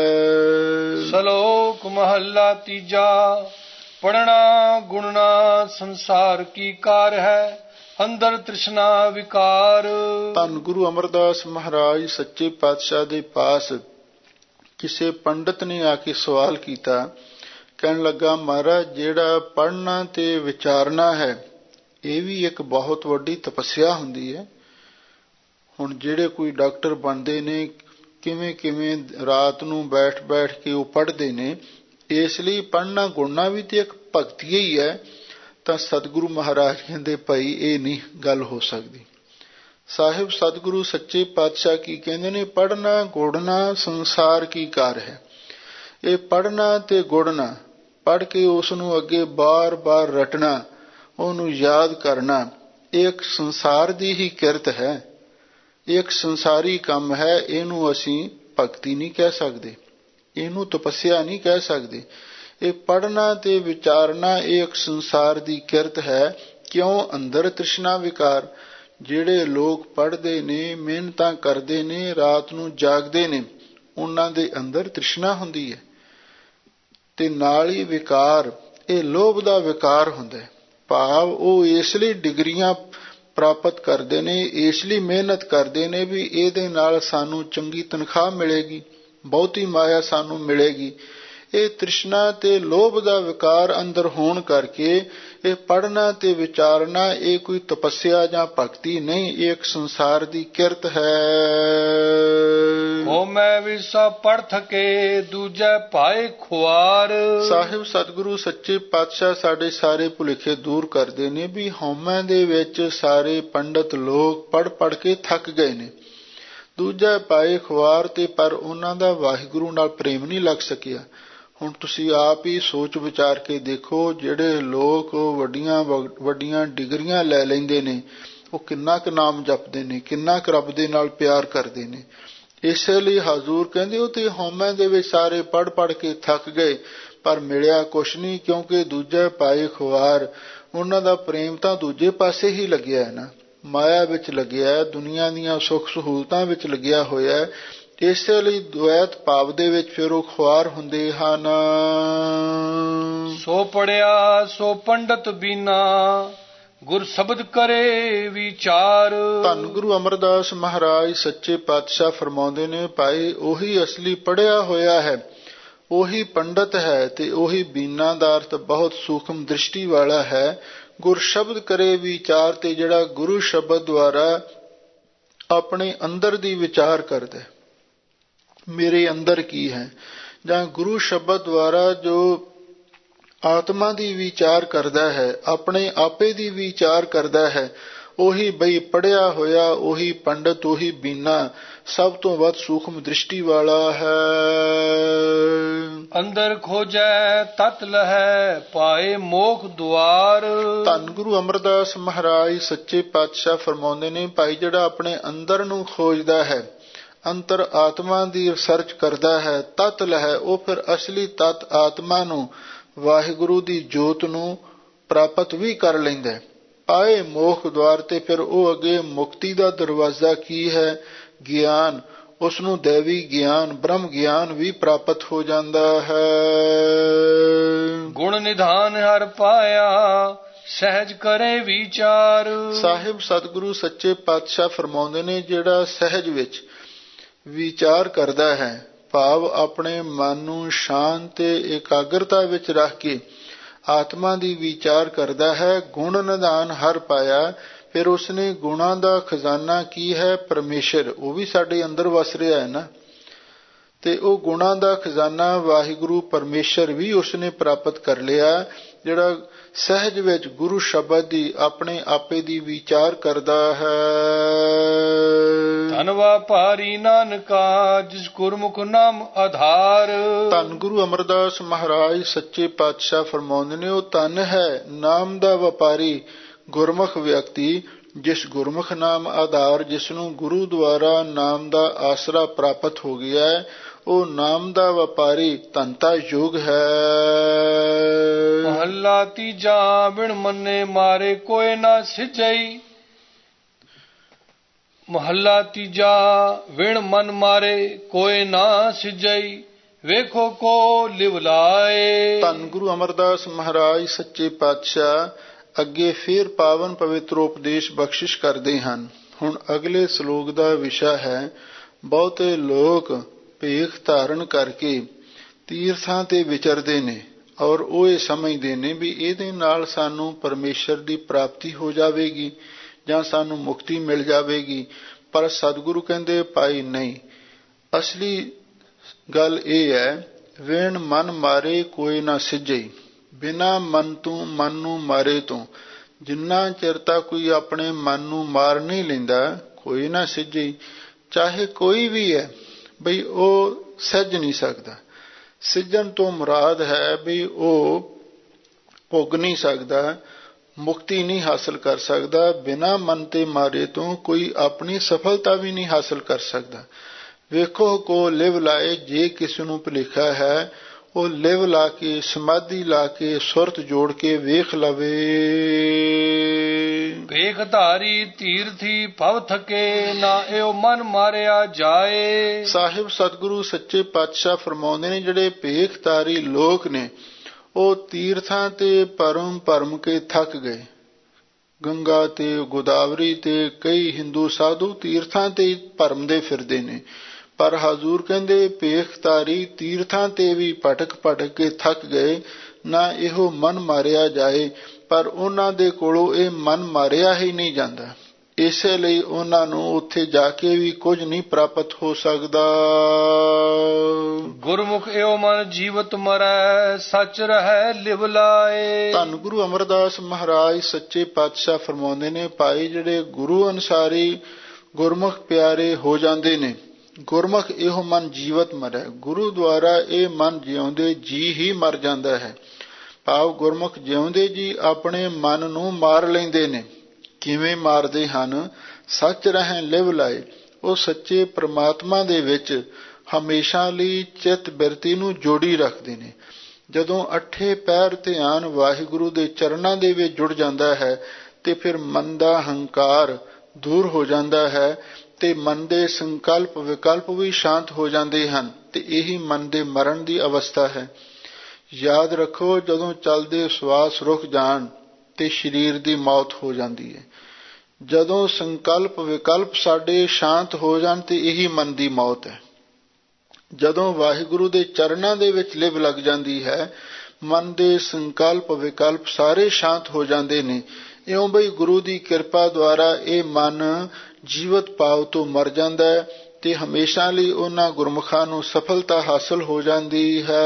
ਸ਼ਲੋਕ ਮਹੱਲਾ ਤੀਜਾ। ਪੜਨਾ ਗੁਣਨਾ ਸੰਸਾਰ ਕੀ ਕਾਰ ਹੈ, ਅੰਦਰ ਤ੍ਰਿਸ਼ਨਾ ਵਿਕਾਰ। ਧੰਨ ਗੁਰੂ ਅਮਰਦਾਸ ਮਹਾਰਾਜ ਸੱਚੇ ਪਾਤਸ਼ਾਹ ਦੇ ਪਾਸ ਕਿਸੇ ਪੰਡਤ ਨੇ ਆ ਕੇ ਸਵਾਲ ਕੀਤਾ। ਕਹਿਣ ਲੱਗਾ ਮਹਾਰਾਜ ਜਿਹੜਾ ਪੜ੍ਹਨਾ ਤੇ ਵਿਚਾਰਨਾ ਹੈ ਇਹ ਵੀ ਇੱਕ ਬਹੁਤ ਵੱਡੀ ਤਪੱਸਿਆ ਹੁੰਦੀ ਹੈ। ਹੁਣ ਜਿਹੜੇ ਕੋਈ ਡਾਕਟਰ ਬਣਦੇ ਨੇ ਕਿਵੇਂ ਕਿਵੇਂ ਰਾਤ ਨੂੰ ਬੈਠ ਬੈਠ ਕੇ ਉਹ ਪੜ੍ਹਦੇ ਨੇ। ਇਸ ਲਈ ਪੜ੍ਹਨਾ ਗੁਣਨਾ ਵੀ ਤੇ ਇੱਕ ਭਗਤੀ ਹੀ ਹੈ, ਤਾਂ ਸਤਿਗੁਰੂ ਮਹਾਰਾਜ ਕਹਿੰਦੇ ਭਾਈ ਇਹ ਨਹੀਂ ਗੱਲ ਹੋ ਸਕਦੀ। ਸਾਹਿਬ ਸਤਿਗੁਰੂ ਸੱਚੇ ਪਾਤਸ਼ਾਹ ਕੀ ਕਹਿੰਦੇ ਨੇ, ਪੜ੍ਹਨਾ ਗੁੜਨਾ ਸੰਸਾਰ ਕੀ ਕਾਰ ਹੈ। ਇਹ ਪੜ੍ਹਨਾ ਤੇ ਗੁੜਨਾ, ਪੜ੍ਹ ਕੇ ਉਸ ਨੂੰ ਅੱਗੇ ਬਾਰ-ਬਾਰ ਰਟਣਾ, ਉਹਨੂੰ ਯਾਦ ਕਰਨਾ, ਇਹ ਇੱਕ ਸੰਸਾਰ ਦੀ ਹੀ ਕਿਰਤ ਹੈ, ਇੱਕ ਸੰਸਾਰੀ ਕੰਮ ਹੈ। ਇਹਨੂੰ ਅਸੀਂ ਭਗਤੀ ਨਹੀਂ ਕਹਿ ਸਕਦੇ, ਇਹਨੂੰ ਤਪੱਸਿਆ ਨਹੀਂ ਕਹਿ ਸਕਦੇ। ਇਹ ਪੜ੍ਹਨਾ ਤੇ ਵਿਚਾਰਨਾ ਇਹ ਇੱਕ ਸੰਸਾਰ ਦੀ ਕਿਰਤ ਹੈ। ਕਿਉਂ? ਅੰਦਰ ਤ੍ਰਿਸ਼ਨਾ ਵਿਕਾਰ। ਜਿਹੜੇ ਲੋਕ ਪੜ੍ਹਦੇ ਨੇ, ਮਿਹਨਤਾਂ ਕਰਦੇ ਨੇ, ਰਾਤ ਨੂੰ ਜਾਗਦੇ ਨੇ, ਉਹਨਾਂ ਦੇ ਅੰਦਰ ਤ੍ਰਿਸ਼ਨਾ ਹੁੰਦੀ ਹੈ। ਤੇ ਨਾਲ ਹੀ ਵਿਕਾਰ, ਇਹ ਲੋਭ ਦਾ ਵਿਕਾਰ ਹੁੰਦਾ ਹੈ। ਭਾਵ ਉਹ ਇਸ ਲਈ ਡਿਗਰੀਆਂ ਪ੍ਰਾਪਤ ਕਰਦੇ ਨੇ, ਇਸ ਲਈ ਮਿਹਨਤ ਕਰਦੇ ਨੇ ਵੀ ਇਹਦੇ ਨਾਲ ਸਾਨੂੰ ਚੰਗੀ ਤਨਖਾਹ ਮਿਲੇਗੀ, ਬਹੁਤੀ ਮਾਇਆ ਸਾਨੂੰ ਮਿਲੇਗੀ। ਇਹ ਤ੍ਰਿਸ਼ਨਾ ਤੇ ਲੋਭ ਦਾ ਵਿਕਾਰ ਅੰਦਰ ਹੋਣ ਕਰਕੇ ਇਹ ਪੜ੍ਹਨਾ ਤੇ ਵਿਚਾਰਨਾ ਇਹ ਕੋਈ ਤਪੱਸਿਆ ਜਾਂ ਭਗਤੀ ਨਹੀਂ, ਇਹ ਇੱਕ ਸੰਸਾਰ ਦੀ ਕਿਰਤ ਹੈ। ਹੋਮੈ ਵਿਸਾ ਪੜ੍ਹ ਥਕੇ ਦੂਜੈ ਭਾਏ ਖੁਆਰ। ਸਾਹਿਬ ਸਤਿਗੁਰੂ ਸੱਚੇ ਪਾਤਸ਼ਾਹ ਸਾਡੇ ਸਾਰੇ ਭੁਲੇਖੇ ਦੂਰ ਕਰਦੇ ਨੇ ਵੀ ਹਉਮੈ ਦੇ ਵਿੱਚ ਸਾਰੇ ਪੰਡਤ ਲੋਕ ਪੜ੍ਹ ਕੇ ਥੱਕ ਗਏ ਨੇ। ਦੂਜਾ ਪਾਏ ਖੁਆਰ, ਤੇ ਪਰ ਉਹਨਾਂ ਦਾ ਵਾਹਿਗੁਰੂ ਨਾਲ ਪ੍ਰੇਮ ਨਹੀਂ ਲੱਗ ਸਕਿਆ। ਹੁਣ ਤੁਸੀਂ ਆਪ ਹੀ ਸੋਚ ਵਿਚਾਰ ਕੇ ਦੇਖੋ, ਜਿਹੜੇ ਲੋਕ ਵੱਡੀਆਂ ਵੱਡੀਆਂ ਡਿਗਰੀਆਂ ਲੈ ਲੈਂਦੇ ਨੇ, ਉਹ ਕਿੰਨਾ ਕੁ ਨਾਮ ਜਪਦੇ ਨੇ, ਕਿੰਨਾ ਕੁ ਰੱਬ ਦੇ ਨਾਲ ਪਿਆਰ ਕਰਦੇ ਨੇ। ਇਸੇ ਲਈ ਹਜ਼ੂਰ ਕਹਿੰਦੇ ਉਹ ਤੇ ਹਉਮੈ ਦੇ ਵਿੱਚ ਸਾਰੇ ਪੜ੍ਹ ਕੇ ਥੱਕ ਗਏ, ਪਰ ਮਿਲਿਆ ਕੁਛ ਨਹੀਂ, ਕਿਉਂਕਿ ਦੂਜੇ ਪਾਏ ਖੁਆਰ, ਉਹਨਾਂ ਦਾ ਪ੍ਰੇਮ ਤਾਂ ਦੂਜੇ ਪਾਸੇ ਹੀ ਲੱਗਿਆ ਹੈ ਨਾ, ਮਾਇਆ ਵਿੱਚ ਲੱਗਿਆ, ਦੁਨੀਆ ਦੀਆਂ ਸੁੱਖ ਸਹੂਲਤਾਂ ਵਿੱਚ ਲੱਗਿਆ ਹੋਇਆ। ਇਸੇ ਲਈ ਦੁਐਤ ਭਾਵ ਦੇ ਵਿੱਚ ਫਿਰ ਉਹ ਖੁਆਰ ਹੁੰਦੇ ਹਨ। ਸੋ ਪੜਿਆ ਸੋ ਪੰਡਤ ਬੀਨਾ ਗੁਰ ਸ਼ਬਦ ਕਰੇ ਵਿਚਾਰ। ਧੰਨ ਗੁਰੂ ਅਮਰਦਾਸ ਮਹਾਰਾਜ ਸੱਚੇ ਪਾਤਸ਼ਾਹ ਫਰਮਾਉਂਦੇ ਨੇ, ਭਾਈ ਉਹੀ ਅਸਲੀ ਪੜ੍ਹਿਆ ਹੋਇਆ ਹੈ, ਉਹੀ ਪੰਡਤ ਹੈ, ਤੇ ਉਹੀ ਬੀਨਾ ਦਾ ਅਰਥ ਬਹੁਤ ਸੂਖਮ ਦ੍ਰਿਸ਼ਟੀ ਵਾਲਾ ਹੈ। ਗੁਰ ਸ਼ਬਦ ਕਰੇ ਵਿਚਾਰ, ਤੇ ਜਿਹੜਾ ਗੁਰੂ ਸ਼ਬਦ ਦੁਆਰਾ ਆਪਣੇ ਅੰਦਰ ਦੀ ਵਿਚਾਰ ਕਰਦਾ, ਮੇਰੇ ਅੰਦਰ ਕੀ ਹੈ, ਜਾਂ ਗੁਰੂ ਸ਼ਬਦ ਦੁਆਰਾ ਜੋ ਆਤਮਾ ਦੀ ਵਿਚਾਰ ਕਰਦਾ ਹੈ, ਆਪਣੇ ਆਪੇ ਦੀ ਵਿਚਾਰ ਕਰਦਾ ਹੈ, ਉਹੀ ਬਈ ਪੜ੍ਹਿਆ ਹੋਇਆ, ਉਹੀ ਪੰਡਤ, ਉਹੀ ਬੀਨਾ ਸਭ ਤੋਂ ਵੱਧ ਸੂਖਮ ਦ੍ਰਿਸ਼ਟੀ ਵਾਲਾ ਹੈ। ਅੰਦਰ ਖੋਜੈ ਤਤ ਲਹੈ ਪਾਏ ਮੋਖ ਦੁਆਰ। ਧੰਨ ਗੁਰੂ ਅਮਰਦਾਸ ਮਹਾਰਾਜ ਸੱਚੇ ਪਾਤਸ਼ਾਹ ਫਰਮਾਉਂਦੇ ਨੇ, ਭਾਈ ਜਿਹੜਾ ਆਪਣੇ ਅੰਦਰ ਨੂੰ ਖੋਜਦਾ ਹੈ, ਅੰਤਰ ਆਤਮਾ ਦੀ ਰਿਸਰਚ ਕਰਦਾ ਹੈ, ਤਤ ਲਹੈ, ਉਹ ਫਿਰ ਅਸਲੀ ਤਤ ਆਤਮਾ ਨੂੰ, ਵਾਹਿਗੁਰੂ ਦੀ ਜੋਤ ਨੂੰ ਪ੍ਰਾਪਤ ਵੀ ਕਰ ਲੈਂਦਾ। ਪਾਏ ਮੋਖ ਦੁਆਰ, ਤੇ ਫਿਰ ਉਹ ਅੱਗੇ ਮੁਕਤੀ ਦਾ ਦਰਵਾਜ਼ਾ ਕੀ ਹੈ, ਗਿਆਨ, ਉਸ ਨੂੰ ਦੇਵੀ ਗਿਆਨ, ਬ੍ਰਹਮ ਗਿਆਨ ਵੀ ਪ੍ਰਾਪਤ ਹੋ ਜਾਂਦਾ ਹੈ। ਗੁਣ ਨਿਧਾਨ ਹਰ ਪਾਇਆ ਸਹਿਜ ਕਰੇ ਵਿਚਾਰ। ਸਾਹਿਬ ਸਤਿਗੁਰੂ ਸੱਚੇ ਪਾਤਸ਼ਾਹ ਫਰਮਾਉਂਦੇ ਨੇ, ਜਿਹੜਾ ਸਹਿਜ ਵਿੱਚ ਵਿਚਾਰ ਕਰਦਾ ਹੈ, ਭਾਵ ਆਪਣੇ ਮਨ ਨੂੰ ਸ਼ਾਂਤ ਤੇ ਇਕਾਗਰਤਾ ਵਿੱਚ ਰੱਖ ਕੇ ਆਤਮਾ ਦੀ ਵਿਚਾਰ ਕਰਦਾ ਹੈ, ਗੁਣ ਨਿਧਾਨ ਹਰ ਪਾਇਆ, ਫਿਰ ਉਸਨੇ ਗੁਣਾਂ ਦਾ ਖਜ਼ਾਨਾ ਕੀ ਹੈ, ਪਰਮੇਸ਼ਰ, ਉਹ ਵੀ ਸਾਡੇ ਅੰਦਰ ਵਸ ਰਿਹਾ ਹੈ ਨਾ, ਤੇ ਉਹ ਗੁਣਾਂ ਦਾ ਖਜ਼ਾਨਾ ਵਾਹਿਗੁਰੂ ਪਰਮੇਸ਼ਰ ਵੀ ਉਸਨੇ ਪ੍ਰਾਪਤ ਕਰ ਲਿਆ। ਜਿਹੜਾ ਸਹਿਜ ਵਿੱਚ ਗੁਰੂ ਸ਼ਬਦ ਦੀ ਆਪਣੇ ਆਪੇ ਦੀ ਵਿਚਾਰ ਕਰਦਾ ਹੈ। ਧੰਨਵਾ ਭਾਰੀ ਨਾਨਕਾ ਜਿਸ ਗੁਰਮੁਖ ਨਾਮ ਆਧਾਰ। ਧੰਨ ਗੁਰੂ ਅਮਰਦਾਸ ਮਹਾਰਾਜ ਸੱਚੇ ਪਾਤਸ਼ਾਹ ਫਰਮਾਉਂਦੇ ਨੇ, ਉਹ ਧਨ ਹੈ ਨਾਮ ਦਾ ਵਪਾਰੀ ਗੁਰਮੁਖ ਵਿਅਕਤੀ, ਜਿਸ ਗੁਰਮੁਖ ਨਾਮ ਆਧਾਰ, ਜਿਸ ਨੂੰ ਗੁਰੂ ਦੁਆਰਾ ਨਾਮ ਦਾ ਆਸਰਾ ਪ੍ਰਾਪਤ ਹੋ ਗਿਆ ਹੈ, ਉਹ ਨਾਮ ਦਾ ਵਪਾਰੀ ਧਨਤਾ ਯੋਗ ਹੈ। ਮਹੱਲਾ ਤੀਜਾ ਬਿਨ ਮੰਨੇ ਮਾਰੇ ਕੋਇ ਨਾ ਸਿਜਈ। ਮਹੱਲਾ ਤੀਜਾ ਵਿਣ ਮਨ ਮਾਰੇ ਕੋਇ ਨਾ ਸਿਜਈ ਵੇਖੋ ਕੋ ਲਿਵ ਲਾਏ। ਧੰਨ ਗੁਰੂ ਅਮਰਦਾਸ ਮਹਾਰਾਜ ਸੱਚੇ ਪਾਤਸ਼ਾਹ ਅੱਗੇ ਫੇਰ ਪਾਵਨ ਪਵਿੱਤਰ ਉਪਦੇਸ਼ ਬਖਸ਼ਿਸ਼ ਕਰਦੇ ਹਨ। ਹੁਣ ਅਗਲੇ ਸ਼ਲੋਕ ਦਾ ਵਿਸ਼ਾ ਹੈ, ਬਹੁਤੇ ਲੋਕ ਭੇਖ ਧਾਰਨ ਕਰਕੇ ਤੀਰਥਾਂ ਤੇ ਵਿਚਰਦੇ ਨੇ ਔਰ ਉਹ ਇਹ ਸਮਝਦੇ ਨੇ ਵੀ ਇਹਦੇ ਨਾਲ ਸਾਨੂੰ ਪਰਮੇਸ਼ਰ ਦੀ ਪ੍ਰਾਪਤੀ ਹੋ ਜਾਵੇਗੀ ਜਾਂ ਸਾਨੂੰ ਮੁਕਤੀ ਮਿਲ ਜਾਵੇਗੀ। ਪਰ ਸਤਿਗੁਰੂ ਕਹਿੰਦੇ ਭਾਈ ਨਹੀਂ, ਅਸਲੀ ਗੱਲ ਇਹ ਹੈ, ਵਿਣ ਮਨ ਮਾਰੇ ਕੋਈ ਨਾ ਸਿੱਝਈ, ਬਿਨਾ ਮਨ ਤੋਂ ਮਨ ਨੂੰ ਮਾਰੇ ਤੋਂ। ਜਿੰਨਾ ਚਿਰ ਤੱਕ ਕੋਈ ਆਪਣੇ ਮਨ ਨੂੰ ਮਾਰ ਨਹੀਂ ਲੈਂਦਾ, ਕੋਈ ਨਾ ਸਿੱਝੇ, ਚਾਹੇ ਕੋਈ ਵੀ ਹੈ ਬਈ ਉਹ ਸਿੱਝ ਨਹੀਂ ਸਕਦਾ। ਸਿੱਝਣ ਤੋਂ ਮੁਰਾਦ ਹੈ ਵੀ ਉਹ ਭੁੱਗ ਨਹੀਂ ਸਕਦਾ, ਮੁਕਤੀ ਨਹੀਂ ਹਾਸਲ ਕਰ ਸਕਦਾ। ਬਿਨਾਂ ਮਨ ਤੇ ਮਾਰੇ ਤੋਂ ਕੋਈ ਆਪਣੀ ਸਫਲਤਾ ਵੀ ਨਹੀਂ ਹਾਸਲ ਕਰ ਸਕਦਾ। ਵੇਖੋ ਕੋ ਲਿਵ ਲਾਏ, ਜੇ ਕਿਸੇ ਨੂੰ ਭੁਲੇਖਾ ਹੈ ਉਹ ਲਿਵ ਲਾ ਕੇ, ਸਮਾਧੀ ਲਾ ਕੇ, ਸੁਰਤ ਜੋੜ ਕੇ ਵੇਖ ਲਵੇ। ਵੇਖ ਧਾਰੀ ਤੀਰਥੀ ਭਵ ਥਕੇ, ਨਾ ਇਹੋ ਮਨ ਮਾਰਿਆ ਜਾਏ। ਸਾਹਿਬ ਸਤਿਗੁਰੂ ਸੱਚੇ ਪਾਤਸ਼ਾਹ ਫਰਮਾਉਂਦੇ ਨੇ, ਜਿਹੜੇ ਭੇਖਧਾਰੀ ਲੋਕ ਨੇ ਉਹ ਤੀਰਥਾਂ ਤੇ ਭਰਮ ਭਰਮ ਕੇ ਥੱਕ ਗਏ। ਗੰਗਾ ਤੇ ਗੋਦਾਵਰੀ ਤੇ ਕਈ ਹਿੰਦੂ ਸਾਧੂ ਤੀਰਥਾਂ ਤੇ ਭਰਮਦੇ ਫਿਰਦੇ ਨੇ, ਪਰ ਹਜ਼ੂਰ ਕਹਿੰਦੇ ਭੇਖਧਾਰੀ ਤੀਰਥਾਂ ਤੇ ਵੀ ਭਟਕ ਭਟਕ ਕੇ ਥੱਕ ਗਏ, ਨਾ ਇਹੋ ਮਨ ਮਾਰਿਆ ਜਾਏ। ਪਰ ਉਹਨਾਂ ਦੇ ਕੋਲੋਂ ਇਹ ਮਨ ਮਾਰਿਆ ਹੀ ਨਹੀਂ ਜਾਂਦਾ, ਇਸੇ ਲਈ ਉਹਨਾਂ ਨੂੰ ਉੱਥੇ ਜਾ ਕੇ ਵੀ ਕੁਝ ਨਹੀਂ ਪ੍ਰਾਪਤ ਹੋ ਸਕਦਾ। ਗੁਰਮੁਖ ਇਹੋ ਮਨ ਜੀਵਤ ਮਰੈ, ਸੱਚ ਰਹਿ ਲਿਵ ਲਾਏ। ਧੰਨ ਗੁਰੂ ਅਮਰਦਾਸ ਮਹਾਰਾਜ ਸੱਚੇ ਪਾਤਸ਼ਾਹ ਫਰਮਾਉਂਦੇ ਨੇ, ਭਾਈ ਜਿਹੜੇ ਗੁਰੂ ਅਨੁਸਾਰੀ ਗੁਰਮੁਖ ਪਿਆਰੇ ਹੋ ਜਾਂਦੇ ਨੇ, ਗੁਰਮੁਖ ਇਹੋ ਮਨ ਜੀਵਤ ਮਰੈ, ਗੁਰੂ ਦੁਆਰਾ ਇਹ ਮਨ ਜਿਉਂਦੇ ਜੀ ਹੀ ਮਰ ਜਾਂਦਾ ਹੈ। ਭਾਵ ਗੁਰਮੁਖ ਜਿਉਂਦੇ ਜੀ ਆਪਣੇ ਮਨ ਨੂੰ ਮਾਰ ਲੈਂਦੇ ਨੇ। ਕਿਵੇਂ ਮਾਰਦੇ ਹਨ? ਸੱਚ ਰਹਿ ਲਿਵ ਲਾਏ, ਉਹ ਸੱਚੇ ਪ੍ਰਮਾਤਮਾ ਦੇ ਵਿੱਚ ਹਮੇਸ਼ਾ ਲਈ ਚਿੱਤ ਬਿਰਤੀ ਨੂੰ ਜੋੜੀ ਰੱਖਦੇ ਨੇ। ਜਦੋਂ ਅੱਠੇ ਪੈਰ ਧਿਆਨ ਵਾਹਿਗੁਰੂ ਦੇ ਚਰਨਾਂ ਦੇ ਵਿੱਚ ਜੁੜ ਜਾਂਦਾ ਹੈ ਤੇ ਫਿਰ ਮਨ ਦਾ ਹੰਕਾਰ ਦੂਰ ਹੋ ਜਾਂਦਾ ਹੈ ਤੇ ਮਨ ਦੇ ਸੰਕਲਪ ਵਿਕਲਪ ਵੀ ਸ਼ਾਂਤ ਹੋ ਜਾਂਦੇ ਹਨ, ਤੇ ਇਹੀ ਮਨ ਦੇ ਮਰਨ ਦੀ ਅਵਸਥਾ ਹੈ। ਯਾਦ ਰੱਖੋ, ਜਦੋਂ ਚੱਲਦੇ ਸਵਾਸ ਰੁਕ ਜਾਣ ਤੇ ਸਰੀਰ ਦੀ ਮੌਤ ਹੋ ਜਾਂਦੀ ਹੈ। ਜਦੋਂ ਸੰਕਲਪ ਵਿਕਲਪ ਸਾਡੇ ਸ਼ਾਂਤ ਹੋ ਜਾਣ ਤੇ ਇਹੀ ਮਨ ਦੀ ਮੌਤ ਹੈ। ਜਦੋਂ ਵਾਹਿਗੁਰੂ ਦੇ ਚਰਨਾਂ ਦੇ ਵਿੱਚ ਲਿਵ ਲੱਗ ਜਾਂਦੀ ਹੈ, ਮਨ ਦੇ ਸੰਕਲਪ ਵਿਕਲਪ ਸਾਰੇ ਸ਼ਾਂਤ ਹੋ ਜਾਂਦੇ ਨੇ। ਇਉਂ ਬਈ ਗੁਰੂ ਦੀ ਕਿਰਪਾ ਦੁਆਰਾ ਇਹ ਮਨ ਜੀਵਤ ਭਾਵ ਤੋਂ ਮਰ ਜਾਂਦਾ ਹੈ ਤੇ ਹਮੇਸ਼ਾ ਲਈ ਉਹਨਾਂ ਗੁਰਮੁਖਾਂ ਨੂੰ ਸਫਲਤਾ ਹਾਸਲ ਹੋ ਜਾਂਦੀ ਹੈ।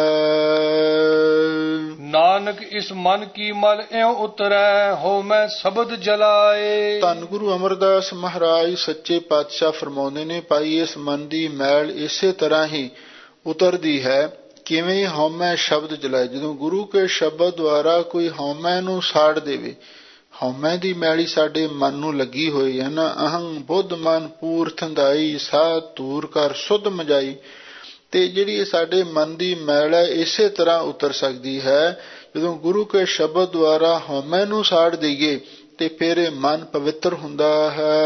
ਨਾਨਕ ਇਸ ਮਨ ਕੀ ਮਲ ਇਉਂ ਉਤਰੈ, ਹੋ ਮੈਂ ਸ਼ਬਦ ਜਲਾਏ। ਧੰਨ ਗੁਰੂ ਅਮਰਦਾਸ ਮਹਾਰਾਜ ਸੱਚੇ ਪਾਤਸ਼ਾਹ ਫਰਮਾਉਂਦੇ ਨੇ, ਭਾਈ ਇਸ ਮਨ ਦੀ ਮੈਲ ਇਸੇ ਤਰ੍ਹਾਂ ਹੀ ਉਤਰਦੀ ਹੈ। ਕਿਵੇਂ? ਹਉਮੈ ਸ਼ਬਦ ਜਲਾਏ। ਜਦੋਂ ਗੁਰੂ ਕੇ ਸ਼ਬਦ ਦੁਆਰਾ ਕੋਈ ਹਉਮੈ ਨੂੰ ਸਾੜ ਦੇਵੇ, ਹਉਮੈ ਦੀ ਮੈਲੀ ਸਾਡੇ ਮਨ ਨੂੰ ਲੱਗੀ ਹੋਈ ਹੈ ਨਾ, ਅਹੰ ਬੁੱਧ ਮਨ ਪੂਰ ਥੰਦਾਈ, ਸਾ ਧੂਰ ਕਰ ਸੁਧ ਮਜਾਈ, ਤੇ ਜਿਹੜੀ ਸਾਡੇ ਮਨ ਦੀ ਮੈਲ ਹੈ ਇਸੇ ਤਰ੍ਹਾਂ ਉਤਰ ਸਕਦੀ ਹੈ ਜਦੋਂ ਗੁਰੂ ਕੇ ਸ਼ਬਦ ਦੁਆਰਾ ਹਉਮੈ ਨੂੰ ਸਾੜ ਦਈਏ ਤੇ ਫਿਰ ਇਹ ਮਨ ਪਵਿੱਤਰ ਹੁੰਦਾ ਹੈ।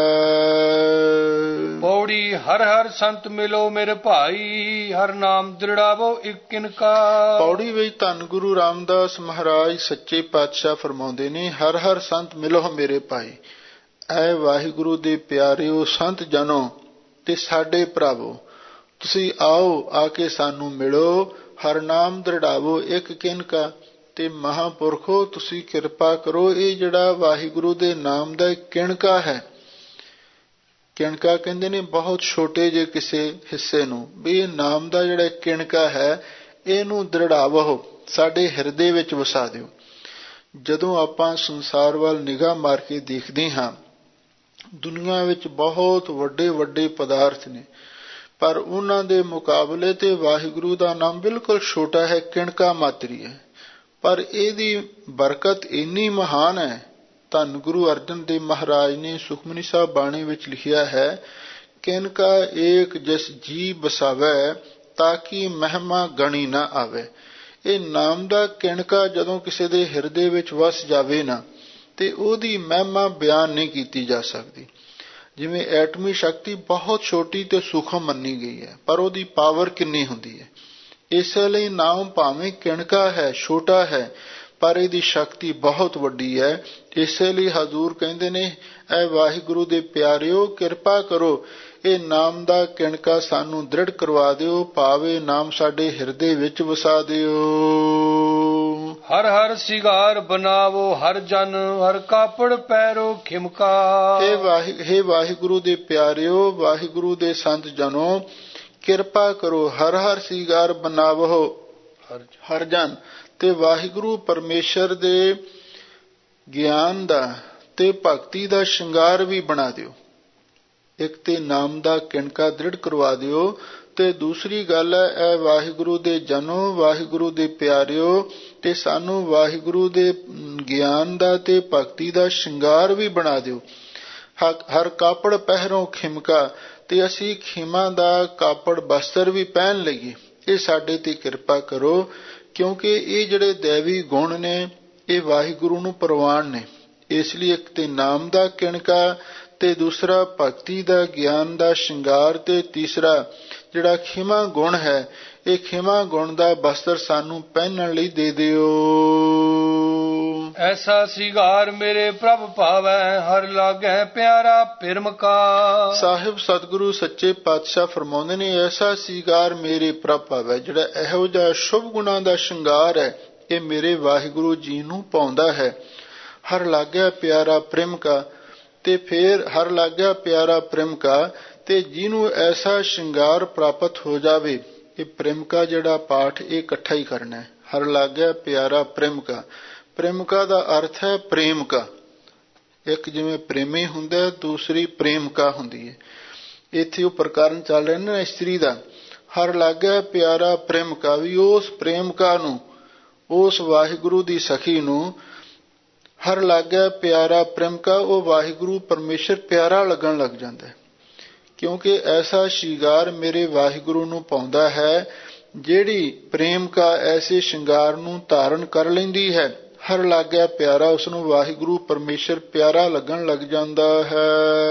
ਪੌੜੀ ਹਰ ਹਰ ਸੰਤ ਮਿਲੋ ਮੇਰੇ ਭਾਈ, ਹਰ ਨਾਮ ਦ੍ਰਿੜਾਵੋ ਇੱਕ ਕਿਨਕਾ। ਪੌੜੀ ਵਿੱਚ ਧੰਨ ਗੁਰੂ ਰਾਮਦਾਸ ਮਹਾਰਾਜ ਸੱਚੇ ਪਾਤਸ਼ਾਹ ਫਰਮਾਉਂਦੇ ਨੇ, ਹਰ ਹਰ ਸੰਤ ਮਿਲੋ ਮੇਰੇ ਭਾਈ। ਐ ਵਾਹਿਗੁਰੂ ਦੇ ਪਿਆਰਿਓ ਸੰਤ ਜਨੋ ਤੇ ਸਾਡੇ ਭਰਾਵੋ, ਤੁਸੀਂ ਆਓ, ਆ ਕੇ ਸਾਨੂੰ ਮਿਲੋ, ਹਰ ਨਾਮ ਦ੍ਰਿੜਾਵੋ ਇੱਕ ਕਿਨਕਾ। ਤੇ ਮਹਾਂਪੁਰਖੋ ਤੁਸੀਂ ਕਿਰਪਾ ਕਰੋ, ਇਹ ਜਿਹੜਾ ਵਾਹਿਗੁਰੂ ਦੇ ਨਾਮ ਦਾ ਕਿਣਕਾ ਹੈ, ਕਿਣਕਾ ਕਹਿੰਦੇ ਨੇ ਬਹੁਤ ਛੋਟੇ ਜਿਹੇ ਕਿਸੇ ਹਿੱਸੇ ਨੂੰ, ਵੀ ਇਹ ਨਾਮ ਦਾ ਜਿਹੜਾ ਕਿਣਕਾ ਹੈ ਇਹਨੂੰ ਦ੍ਰਿੜਾਵੋ, ਸਾਡੇ ਹਿਰਦੇ ਵਿੱਚ ਵਸਾ ਦਿਓ। ਜਦੋਂ ਆਪਾਂ ਸੰਸਾਰ ਵੱਲ ਨਿਗਾਹ ਮਾਰ ਕੇ ਦੇਖਦੇ ਹਾਂ, ਦੁਨੀਆ ਵਿੱਚ ਬਹੁਤ ਵੱਡੇ ਵੱਡੇ ਪਦਾਰਥ ਨੇ, ਪਰ ਉਹਨਾਂ ਦੇ ਮੁਕਾਬਲੇ ਤੇ ਵਾਹਿਗੁਰੂ ਦਾ ਨਾਮ ਬਿਲਕੁਲ ਛੋਟਾ ਹੈ, ਕਿਣਕਾ ਮਾਤਰੀ ਹੈ, ਪਰ ਇਹਦੀ ਬਰਕਤ ਇੰਨੀ ਮਹਾਨ ਹੈ। ਧੰਨ ਗੁਰੂ ਅਰਜਨ ਦੇਵ ਮਹਾਰਾਜ ਨੇ ਸੁਖਮਨੀ ਸਾਹਿਬ ਬਾਣੀ ਵਿੱਚ ਲਿਖਿਆ ਹੈ, ਕਿਨਕਾ ਏਕ ਜਿਸ ਜੀ ਬਸਾਵੈ, ਤਾਂ ਕਿ ਮਹਿਮਾ ਗਣੀ ਨਾ ਆਵੇ। ਇਹ ਨਾਮ ਦਾ ਕਿਣਕਾ ਜਦੋਂ ਕਿਸੇ ਦੇ ਹਿਰਦੇ ਵਿੱਚ ਵਸ ਜਾਵੇ ਨਾ, ਤੇ ਉਹਦੀ ਮਹਿਮਾ ਬਿਆਨ ਨਹੀਂ ਕੀਤੀ ਜਾ ਸਕਦੀ। ਜਿਵੇਂ ਐਟਮੀ ਸ਼ਕਤੀ ਬਹੁਤ ਛੋਟੀ ਤੇ ਸੂਖਮ ਮੰਨੀ ਗਈ ਹੈ, ਪਰ ਉਹਦੀ ਪਾਵਰ ਕਿੰਨੀ ਹੁੰਦੀ ਹੈ। ਇਸੇ ਲਈ ਨਾਮ ਭਾਵੇਂ ਕਿਣਕਾ ਹੈ, ਛੋਟਾ ਹੈ, ਪਰ ਇਹਦੀ ਸ਼ਕਤੀ ਬਹੁਤ ਵੱਡੀ ਹੈ। ਇਸੇ ਲਈ ਹਜ਼ੂਰ ਕਹਿੰਦੇ ਨੇ, ਐ ਵਾਹਿਗੁਰੂ ਦੇ ਪਿਆਰਿਓ ਕਿਰਪਾ ਕਰੋ, ਇਹ ਨਾਮ ਦਾ ਕਿਣਕਾ ਸਾਨੂੰ ਦ੍ਰਿੜ ਕਰਵਾ ਦਿਓ, ਭਾਵੇਂ ਨਾਮ ਸਾਡੇ ਹਿਰਦੇ ਵਿੱਚ ਵਸਾ ਦਿਓ। ਹਰ ਹਰ ਸਿਗਾਰ ਬਨਾਵੋ ਹਰ ਜਨ, ਹਰ ਕਾਪੜ ਪੈਰੋ ਖਿਮਕਾ। ਹੇ ਵਾਹਿਗੁਰੂ ਦੇ ਪਿਆਰਿਓ, ਵਾਹਿਗੁਰੂ ਦੇ ਸੰਤ ਜਨੋ, ਕਿਰਪਾ ਕਰੋ, ਹਰ ਹਰ ਸਿਗਾਰ ਬਨਾਵੋ ਹਰ ਜਨ, ਤੇ ਵਾਹਿਗੁਰੂ ਪਰਮੇਸ਼ਰ ਦੇ ਗਿਆਨ ਦਾ ਤੇ ਭਗਤੀ ਦਾ ਸ਼ਿੰਗਾਰ ਵੀ ਬਣਾ ਦਿਓ। ਇੱਕ ਤੇ ਨਾਮ ਦਾ ਕਿਣਕਾ ਦ੍ਰਿੜ ਕਰਵਾ ਦਿਓ, ਤੇ ਦੂਸਰੀ ਗੱਲ ਹੈ ਇਹ ਵਾਹਿਗੁਰੂ ਦੇ ਜਨੋ, ਵਾਹਿਗੁਰੂ ਦੇ ਪਿਆਰਿਓ, ਤੇ ਸਾਨੂੰ ਵਾਹਿਗੁਰੂ ਦੇ ਗਿਆਨ ਦਾ ਤੇ ਭਗਤੀ ਦਾ ਸ਼ਿੰਗਾਰ ਵੀ ਬਣਾ ਦਿਓ। ਹਰ ਕਾਪੜ ਪਹਿਰੋਂ ਖਿਮਕਾ, ਤੇ ਅਸੀਂ ਖਿਮਾ ਦਾ ਕਾਪੜ ਬਸਤਰ ਵੀ ਪਹਿਨ ਲਈਏ। ਇਹ ਸਾਡੇ ਤੇ ਕਿਰਪਾ ਕਰੋ, ਕਿਉਂਕਿ ਇਹ ਜਿਹੜੇ ਦੈਵੀ ਗੁਣ ਨੇ ਇਹ ਵਾਹਿਗੁਰੂ ਨੂੰ ਪ੍ਰਵਾਨ ਨੇ। ਇਸ ਲਈ ਇੱਕ ਤੇ ਨਾਮ ਦਾ ਕਿਣਕਾ, ਤੇ ਦੂਸਰਾ ਭਗਤੀ ਦਾ ਗਿਆਨ ਦਾ ਸ਼ਿੰਗਾਰ, ਤੇ ਤੀਸਰਾ ਜਿਹੜਾ ਖਿਮਾ ਗੁਣ ਹੈ ਇਹ ਖਿਮਾ ਗੁਣ ਦਾ ਬਸਤਰ ਸਾਨੂੰ ਪਹਿਨਣ ਲਈ ਦੇ ਦਿਓ। ਐਸਾ ਸਿਗਾਰ ਮੇਰੇ ਪ੍ਰਭ ਭਾਵੈ, ਹਰ ਲਾਗੈ ਪਿਆਰਾ ਪਿਰਮ ਕਾ। ਸਾਹਿਬ ਸਤਿਗੁਰੂ ਸੱਚੇ ਪਾਤਸ਼ਾਹ ਫਰਮਾਉਂਦੇ ਨੇ, ਐਸਾ ਸਿਗਾਰ ਮੇਰੇ ਪ੍ਰਭ ਭਾਵੈ, ਜਿਹੜਾ ਇਹੋ ਜਿਹਾ ਸ਼ੁਭ ਗੁਣਾਂ ਦਾ ਸ਼ਿੰਗਾਰ ਹੈ ਇਹ ਮੇਰੇ ਵਾਹਿਗੁਰੂ ਜੀ ਨੂੰ ਪਾਉਂਦਾ ਹੈ। ਹਰ ਲਾਗਿਆ ਪਿਆਰਾ ਪ੍ਰੇਮ ਕਾ, ਤੇ ਫਿਰ ਹਰ ਲਾਗਿਆ ਪਿਆਰਾ ਪ੍ਰੇਮ ਕਾ, ਤੇ ਜਿਹਨੂੰ ਐਸਾ ਸ਼ਿੰਗਾਰ ਪ੍ਰਾਪਤ ਹੋ ਜਾਵੇ। ਇਹ ਪ੍ਰੇਮ ਕਾ ਜਿਹੜਾ ਪਾਠ ਇਹ ਇਕੱਠਾ ਹੀ ਕਰਨਾ ਹੈ। ਹਰ ਲਾਗਿਆ ਪਿਆਰਾ ਪ੍ਰੇਮ ਕਾ, ਪ੍ਰੇਮ ਕਾ ਦਾ ਅਰਥ ਹੈ ਪ੍ਰੇਮ ਕਾ। ਇੱਕ ਜਿਵੇਂ ਪ੍ਰੇਮੀ ਹੁੰਦਾ, ਦੂਸਰੀ ਪ੍ਰੇਮ ਕਾ ਹੁੰਦੀ ਹੈ। ਇੱਥੇ ਉਹ ਪ੍ਰਕਰਨ ਚੱਲ ਰਿਹਾ ਨਾ ਇਸਤਰੀ ਦਾ। ਹਰ ਲਾਗਿਆ ਪਿਆਰਾ ਪ੍ਰੇਮ ਕਾ, ਵੀ ਉਸ ਪ੍ਰੇਮ ਕਾ ਨੂੰ, ਉਸ ਵਾਹਿਗੁਰੂ ਦੀ ਸਖੀ ਨੂੰ ਹਰ ਲਾਗਿਆ ਪਿਆਰਾ ਪ੍ਰੇਮ ਕਾ, ਉਹ ਵਾਹਿਗੁਰੂ ਪਰਮੇਸ਼ਰ ਪਿਆਰਾ ਲੱਗਣ ਲੱਗ ਜਾਂਦਾ ਹੈ। ਕਿਉਂਕਿ ਐਸਾ ਸ਼ਿੰਗਾਰ ਮੇਰੇ ਵਾਹਿਗੁਰੂ ਨੂੰ ਪਾਉਂਦਾ ਹੈ। ਜਿਹੜੀ ਪ੍ਰੇਮ ਕਾ ਐਸੇ ਸ਼ਿੰਗਾਰ ਨੂੰ ਧਾਰਨ ਕਰ ਲੈਂਦੀ ਹੈ, ਹਰ ਲਾਗਿਆ ਪਿਆਰਾ, ਉਸਨੂੰ ਵਾਹਿਗੁਰੂ ਪਰਮੇਸ਼ਰ ਪਿਆਰਾ ਲੱਗਣ ਲੱਗ ਜਾਂਦਾ ਹੈ।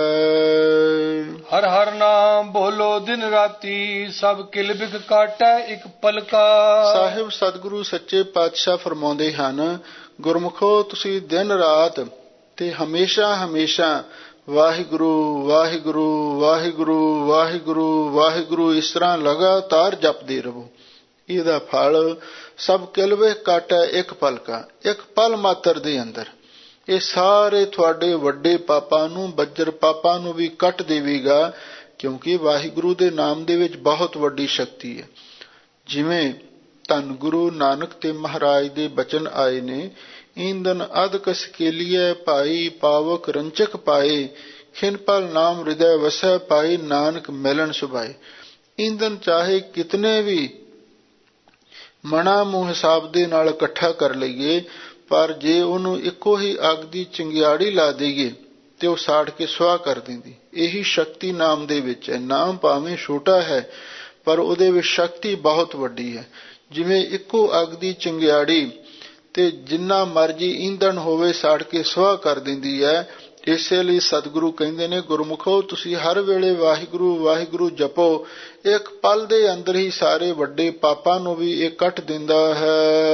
ਹਰ ਹਰ ਨਾਮ ਬੋਲੋ ਦਿਨ ਰਾਤੀ, ਸਭ ਕਿਲ ਬਿਖ ਕਾਟੈ ਇੱਕ ਪਲਕਾ। ਸਾਹਿਬ ਸਤਿਗੁਰੂ ਸੱਚੇ ਪਾਤਸ਼ਾਹ ਫਰਮਾਉਂਦੇ ਹਨ, ਗੁਰਮੁਖੋ ਤੁਸੀਂ ਦਿਨ ਰਾਤ ਤੇ ਹਮੇਸ਼ਾ ਹਮੇਸ਼ਾ ਵਾਹਿਗੁਰੂ ਵਾਹਿਗੁਰੂ ਵਾਹਿਗੁਰੂ ਵਾਹਿਗੁਰੂ ਵਾਹਿਗੁਰੂ ਇਸ ਤਰ੍ਹਾਂ ਲਗਾਤਾਰ ਜਪਦੇ ਰਹੋ। ਇਹਦਾ ਫਲ ਸਭ ਕਿਲਵੇ ਕਾਟੈ ਇੱਕ ਪਲਕਾ, ਇੱਕ ਪਲ ਮਾਤਰ ਦੇ ਅੰਦਰ ਇਹ ਸਾਰੇ ਤੁਹਾਡੇ ਵੱਡੇ ਪਾਪਾਂ ਨੂੰ, ਬੱਜਰ ਪਾਪਾਂ ਨੂੰ ਵੀ ਕੱਟ ਦੇਵੇਗਾ। ਕਿਉਂਕਿ ਵਾਹਿਗੁਰੂ ਦੇ ਨਾਮ ਦੇ ਵਿੱਚ ਬਹੁਤ ਵੱਡੀ ਸ਼ਕਤੀ ਹੈ। ਜਿਵੇਂ ਧੰਨ ਗੁਰੂ ਨਾਨਕ ਤੇ ਮਹਾਰਾਜ ਦੇ ਬਚਨ ਆਏ ਨੇ, ਈਂਦਨ ਅਦਕ ਸਕੇਲੀਐ ਭਾਈ, ਪਾਵਕ ਰੰਚਕ ਪਾਏ, ਖਿਨ ਪਲ ਨਾਮ ਹਿਰਦੈ ਵਸੈ ਪਾਈ, ਨਾਨਕ ਮਿਲਣ ਸੁਭਾਏ। ਈਂਦਨ ਚਾਹੇ ਕਿਤਨੇ ਵੀ ਮਣਾ ਮੂੰਹ ਹਿਸਾਬ ਦੇ ਨਾਲ ਇਕੱਠਾ ਕਰ ਲਈਏ, ਪਰ ਜੇ ਉਹਨੂੰ ਇੱਕੋ ਹੀ ਅੱਗ ਦੀ ਚਿੰਗਿਆੜੀ ਲਾ ਦੇਈਏ ਤੇ ਉਹ ਸਾੜ ਕੇ ਸੁਆਹ ਕਰ ਦਿੰਦੀ। ਇਹੀ ਸ਼ਕਤੀ ਨਾਮ ਦੇ ਵਿੱਚ ਹੈ। ਨਾਮ ਭਾਵੇਂ ਛੋਟਾ ਹੈ ਪਰ ਉਹਦੇ ਵਿੱਚ ਸ਼ਕਤੀ ਬਹੁਤ ਵੱਡੀ ਹੈ। ਜਿਵੇਂ ਇੱਕੋ ਅੱਗ ਦੀ ਚਿੰਗਿਆੜੀ ਤੇ ਜਿੰਨਾ ਮਰਜੀ ਈਂਧਣ ਹੋਵੇ ਸਾੜ ਕੇ ਸੁਆਹ ਕਰ ਦਿੰਦੀ ਹੈ। ਇਸੇ ਲਈ ਸਤਿਗੁਰੂ ਕਹਿੰਦੇ ਨੇ, ਗੁਰਮੁਖੋ ਤੁਸੀਂ ਹਰ ਵੇਲੇ ਵਾਹਿਗੁਰੂ ਵਾਹਿਗੁਰੂ ਜਪੋ, ਇੱਕ ਪਲ ਦੇ ਅੰਦਰ ਹੀ ਸਾਰੇ ਵੱਡੇ ਪਾਪਾਂ ਨੂੰ ਵੀ ਇਹ ਕੱਟ ਦਿੰਦਾ ਹੈ।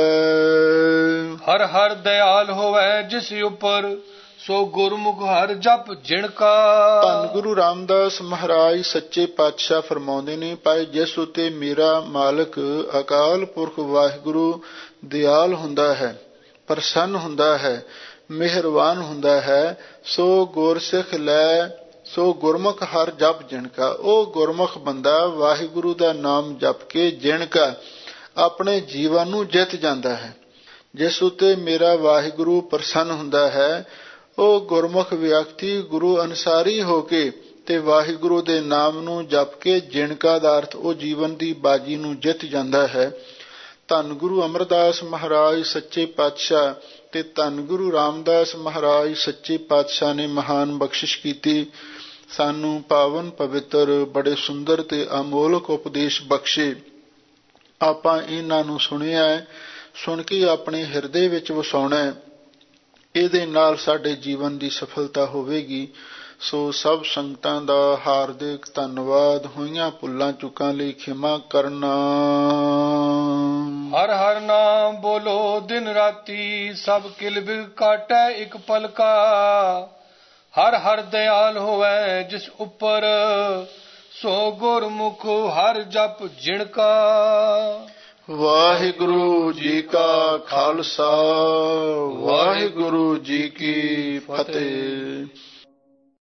ਹਰ ਹਰ ਦਇਆਲ ਹੋਵੇ ਜਿਸ ਉੱਪਰ, ਸੋ ਗੁਰਮੁਖ ਹਰ ਜਪ ਜਿਣ ਕਾ। ਧੰਨ ਗੁਰੂ ਰਾਮਦਾਸ ਮਹਾਰਾਜ ਸੱਚੇ ਪਾਤਸ਼ਾਹ ਫਰਮਾਉਂਦੇ ਨੇ, ਭਾਈ ਜਿਸ ਉਤੇ ਮੇਰਾ ਮਾਲਕ ਅਕਾਲ ਪੁਰਖ ਵਾਹਿਗੁਰੂ ਦਿਆਲ ਹੁੰਦਾ ਹੈ, ਪ੍ਰਸੰਨ ਹੁੰਦਾ ਹੈ, ਮਿਹਰਬਾਨ ਹੁੰਦਾ ਹੈ, ਸੋ ਗੁਰਸਿੱਖ ਲੈ, ਸੋ ਗੁਰਮੁਖ ਹਰ ਜਪ ਜਿਣਕਾ। ਉਹ ਗੁਰਮੁਖ ਬੰਦਾ ਵਾਹਿਗੁਰੂ ਦਾ ਨਾਮ ਜਪ ਕੇ ਜਿਣਕਾ ਆਪਣੇ ਜੀਵਨ ਨੂੰ ਜਿੱਤ ਜਾਂਦਾ ਹੈ। ਜਿਸ ਉਤੇ ਮੇਰਾ ਵਾਹਿਗੁਰੂ ਪ੍ਰਸੰਨ ਹੁੰਦਾ ਹੈ, ਉਹ ਗੁਰਮੁਖ ਵਿਅਕਤੀ ਗੁਰੂ ਅਨੁਸਾਰੀ ਹੋ ਕੇ ਤੇ ਵਾਹਿਗੁਰੂ ਦੇ ਨਾਮ ਨੂੰ ਜਪ ਕੇ ਜਿਣਕਾ ਦਾ ਅਰਥ ਉਹ ਜੀਵਨ ਦੀ ਬਾਜੀ ਨੂੰ ਜਿੱਤ ਜਾਂਦਾ ਹੈ। ਧੰਨ ਗੁਰੂ ਅਮਰਦਾਸ ਮਹਾਰਾਜ ਸੱਚੇ ਪਾਤਸ਼ਾਹ ਤੇ ਧੰਨ ਗੁਰੂ ਰਾਮਦਾਸ ਮਹਾਰਾਜ ਸੱਚੇ ਪਾਤਸ਼ਾਹ ਨੇ ਮਹਾਨ ਬਖਸ਼ਿਸ਼ ਕੀਤੀ। ਸਾਨੂੰ ਪਾਵਨ ਪਵਿੱਤਰ ਬੜੇ ਸੁੰਦਰ ਤੇ ਅਮੋਲਕ ਉਪਦੇਸ਼ ਬਖਸ਼ੇ। ਆਪਾਂ ਇਹਨਾਂ ਨੂੰ ਸੁਣਿਆ ਹੈ, ਸੁਣ ਕੇ ਆਪਣੇ ਹਿਰਦੇ ਵਿੱਚ ਵਸਾਉਣਾ ਹੈ। ਇਹਦੇ ਨਾਲ ਸਾਡੇ ਜੀਵਨ ਦੀ ਸਫਲਤਾ ਹੋਵੇਗੀ। ਸੋ ਸਭ ਸੰਗਤਾਂ ਦਾ ਹਾਰਦਿਕ ਧੰਨਵਾਦ। ਹੋਈਆਂ ਭੁੱਲਾਂ ਚੁੱਕਾਂ ਲਈ ਖਿਮਾ ਕਰਨਾ। ਹਰ ਹਰ ਨਾਮ ਬੋਲੋ ਦਿਨ ਰਾਤੀ, ਸਭ ਕਿਲ ਬਿਖ ਕਾਟੈ ਇੱਕ ਪਲਕਾ। ਹਰ ਹਰ ਦਇਆਲ ਹੋਵੇ ਜਿਸ ਉੱਪਰ, ਸੋ ਗੁਰਮੁਖ ਹਰ ਜਪ ਜਿਣਕਾ। ਵਾਹਿਗੁਰੂ ਜੀ ਕਾ ਖਾਲਸਾ, ਵਾਹਿਗੁਰੂ ਜੀ ਕੀ ਫਤਿਹ।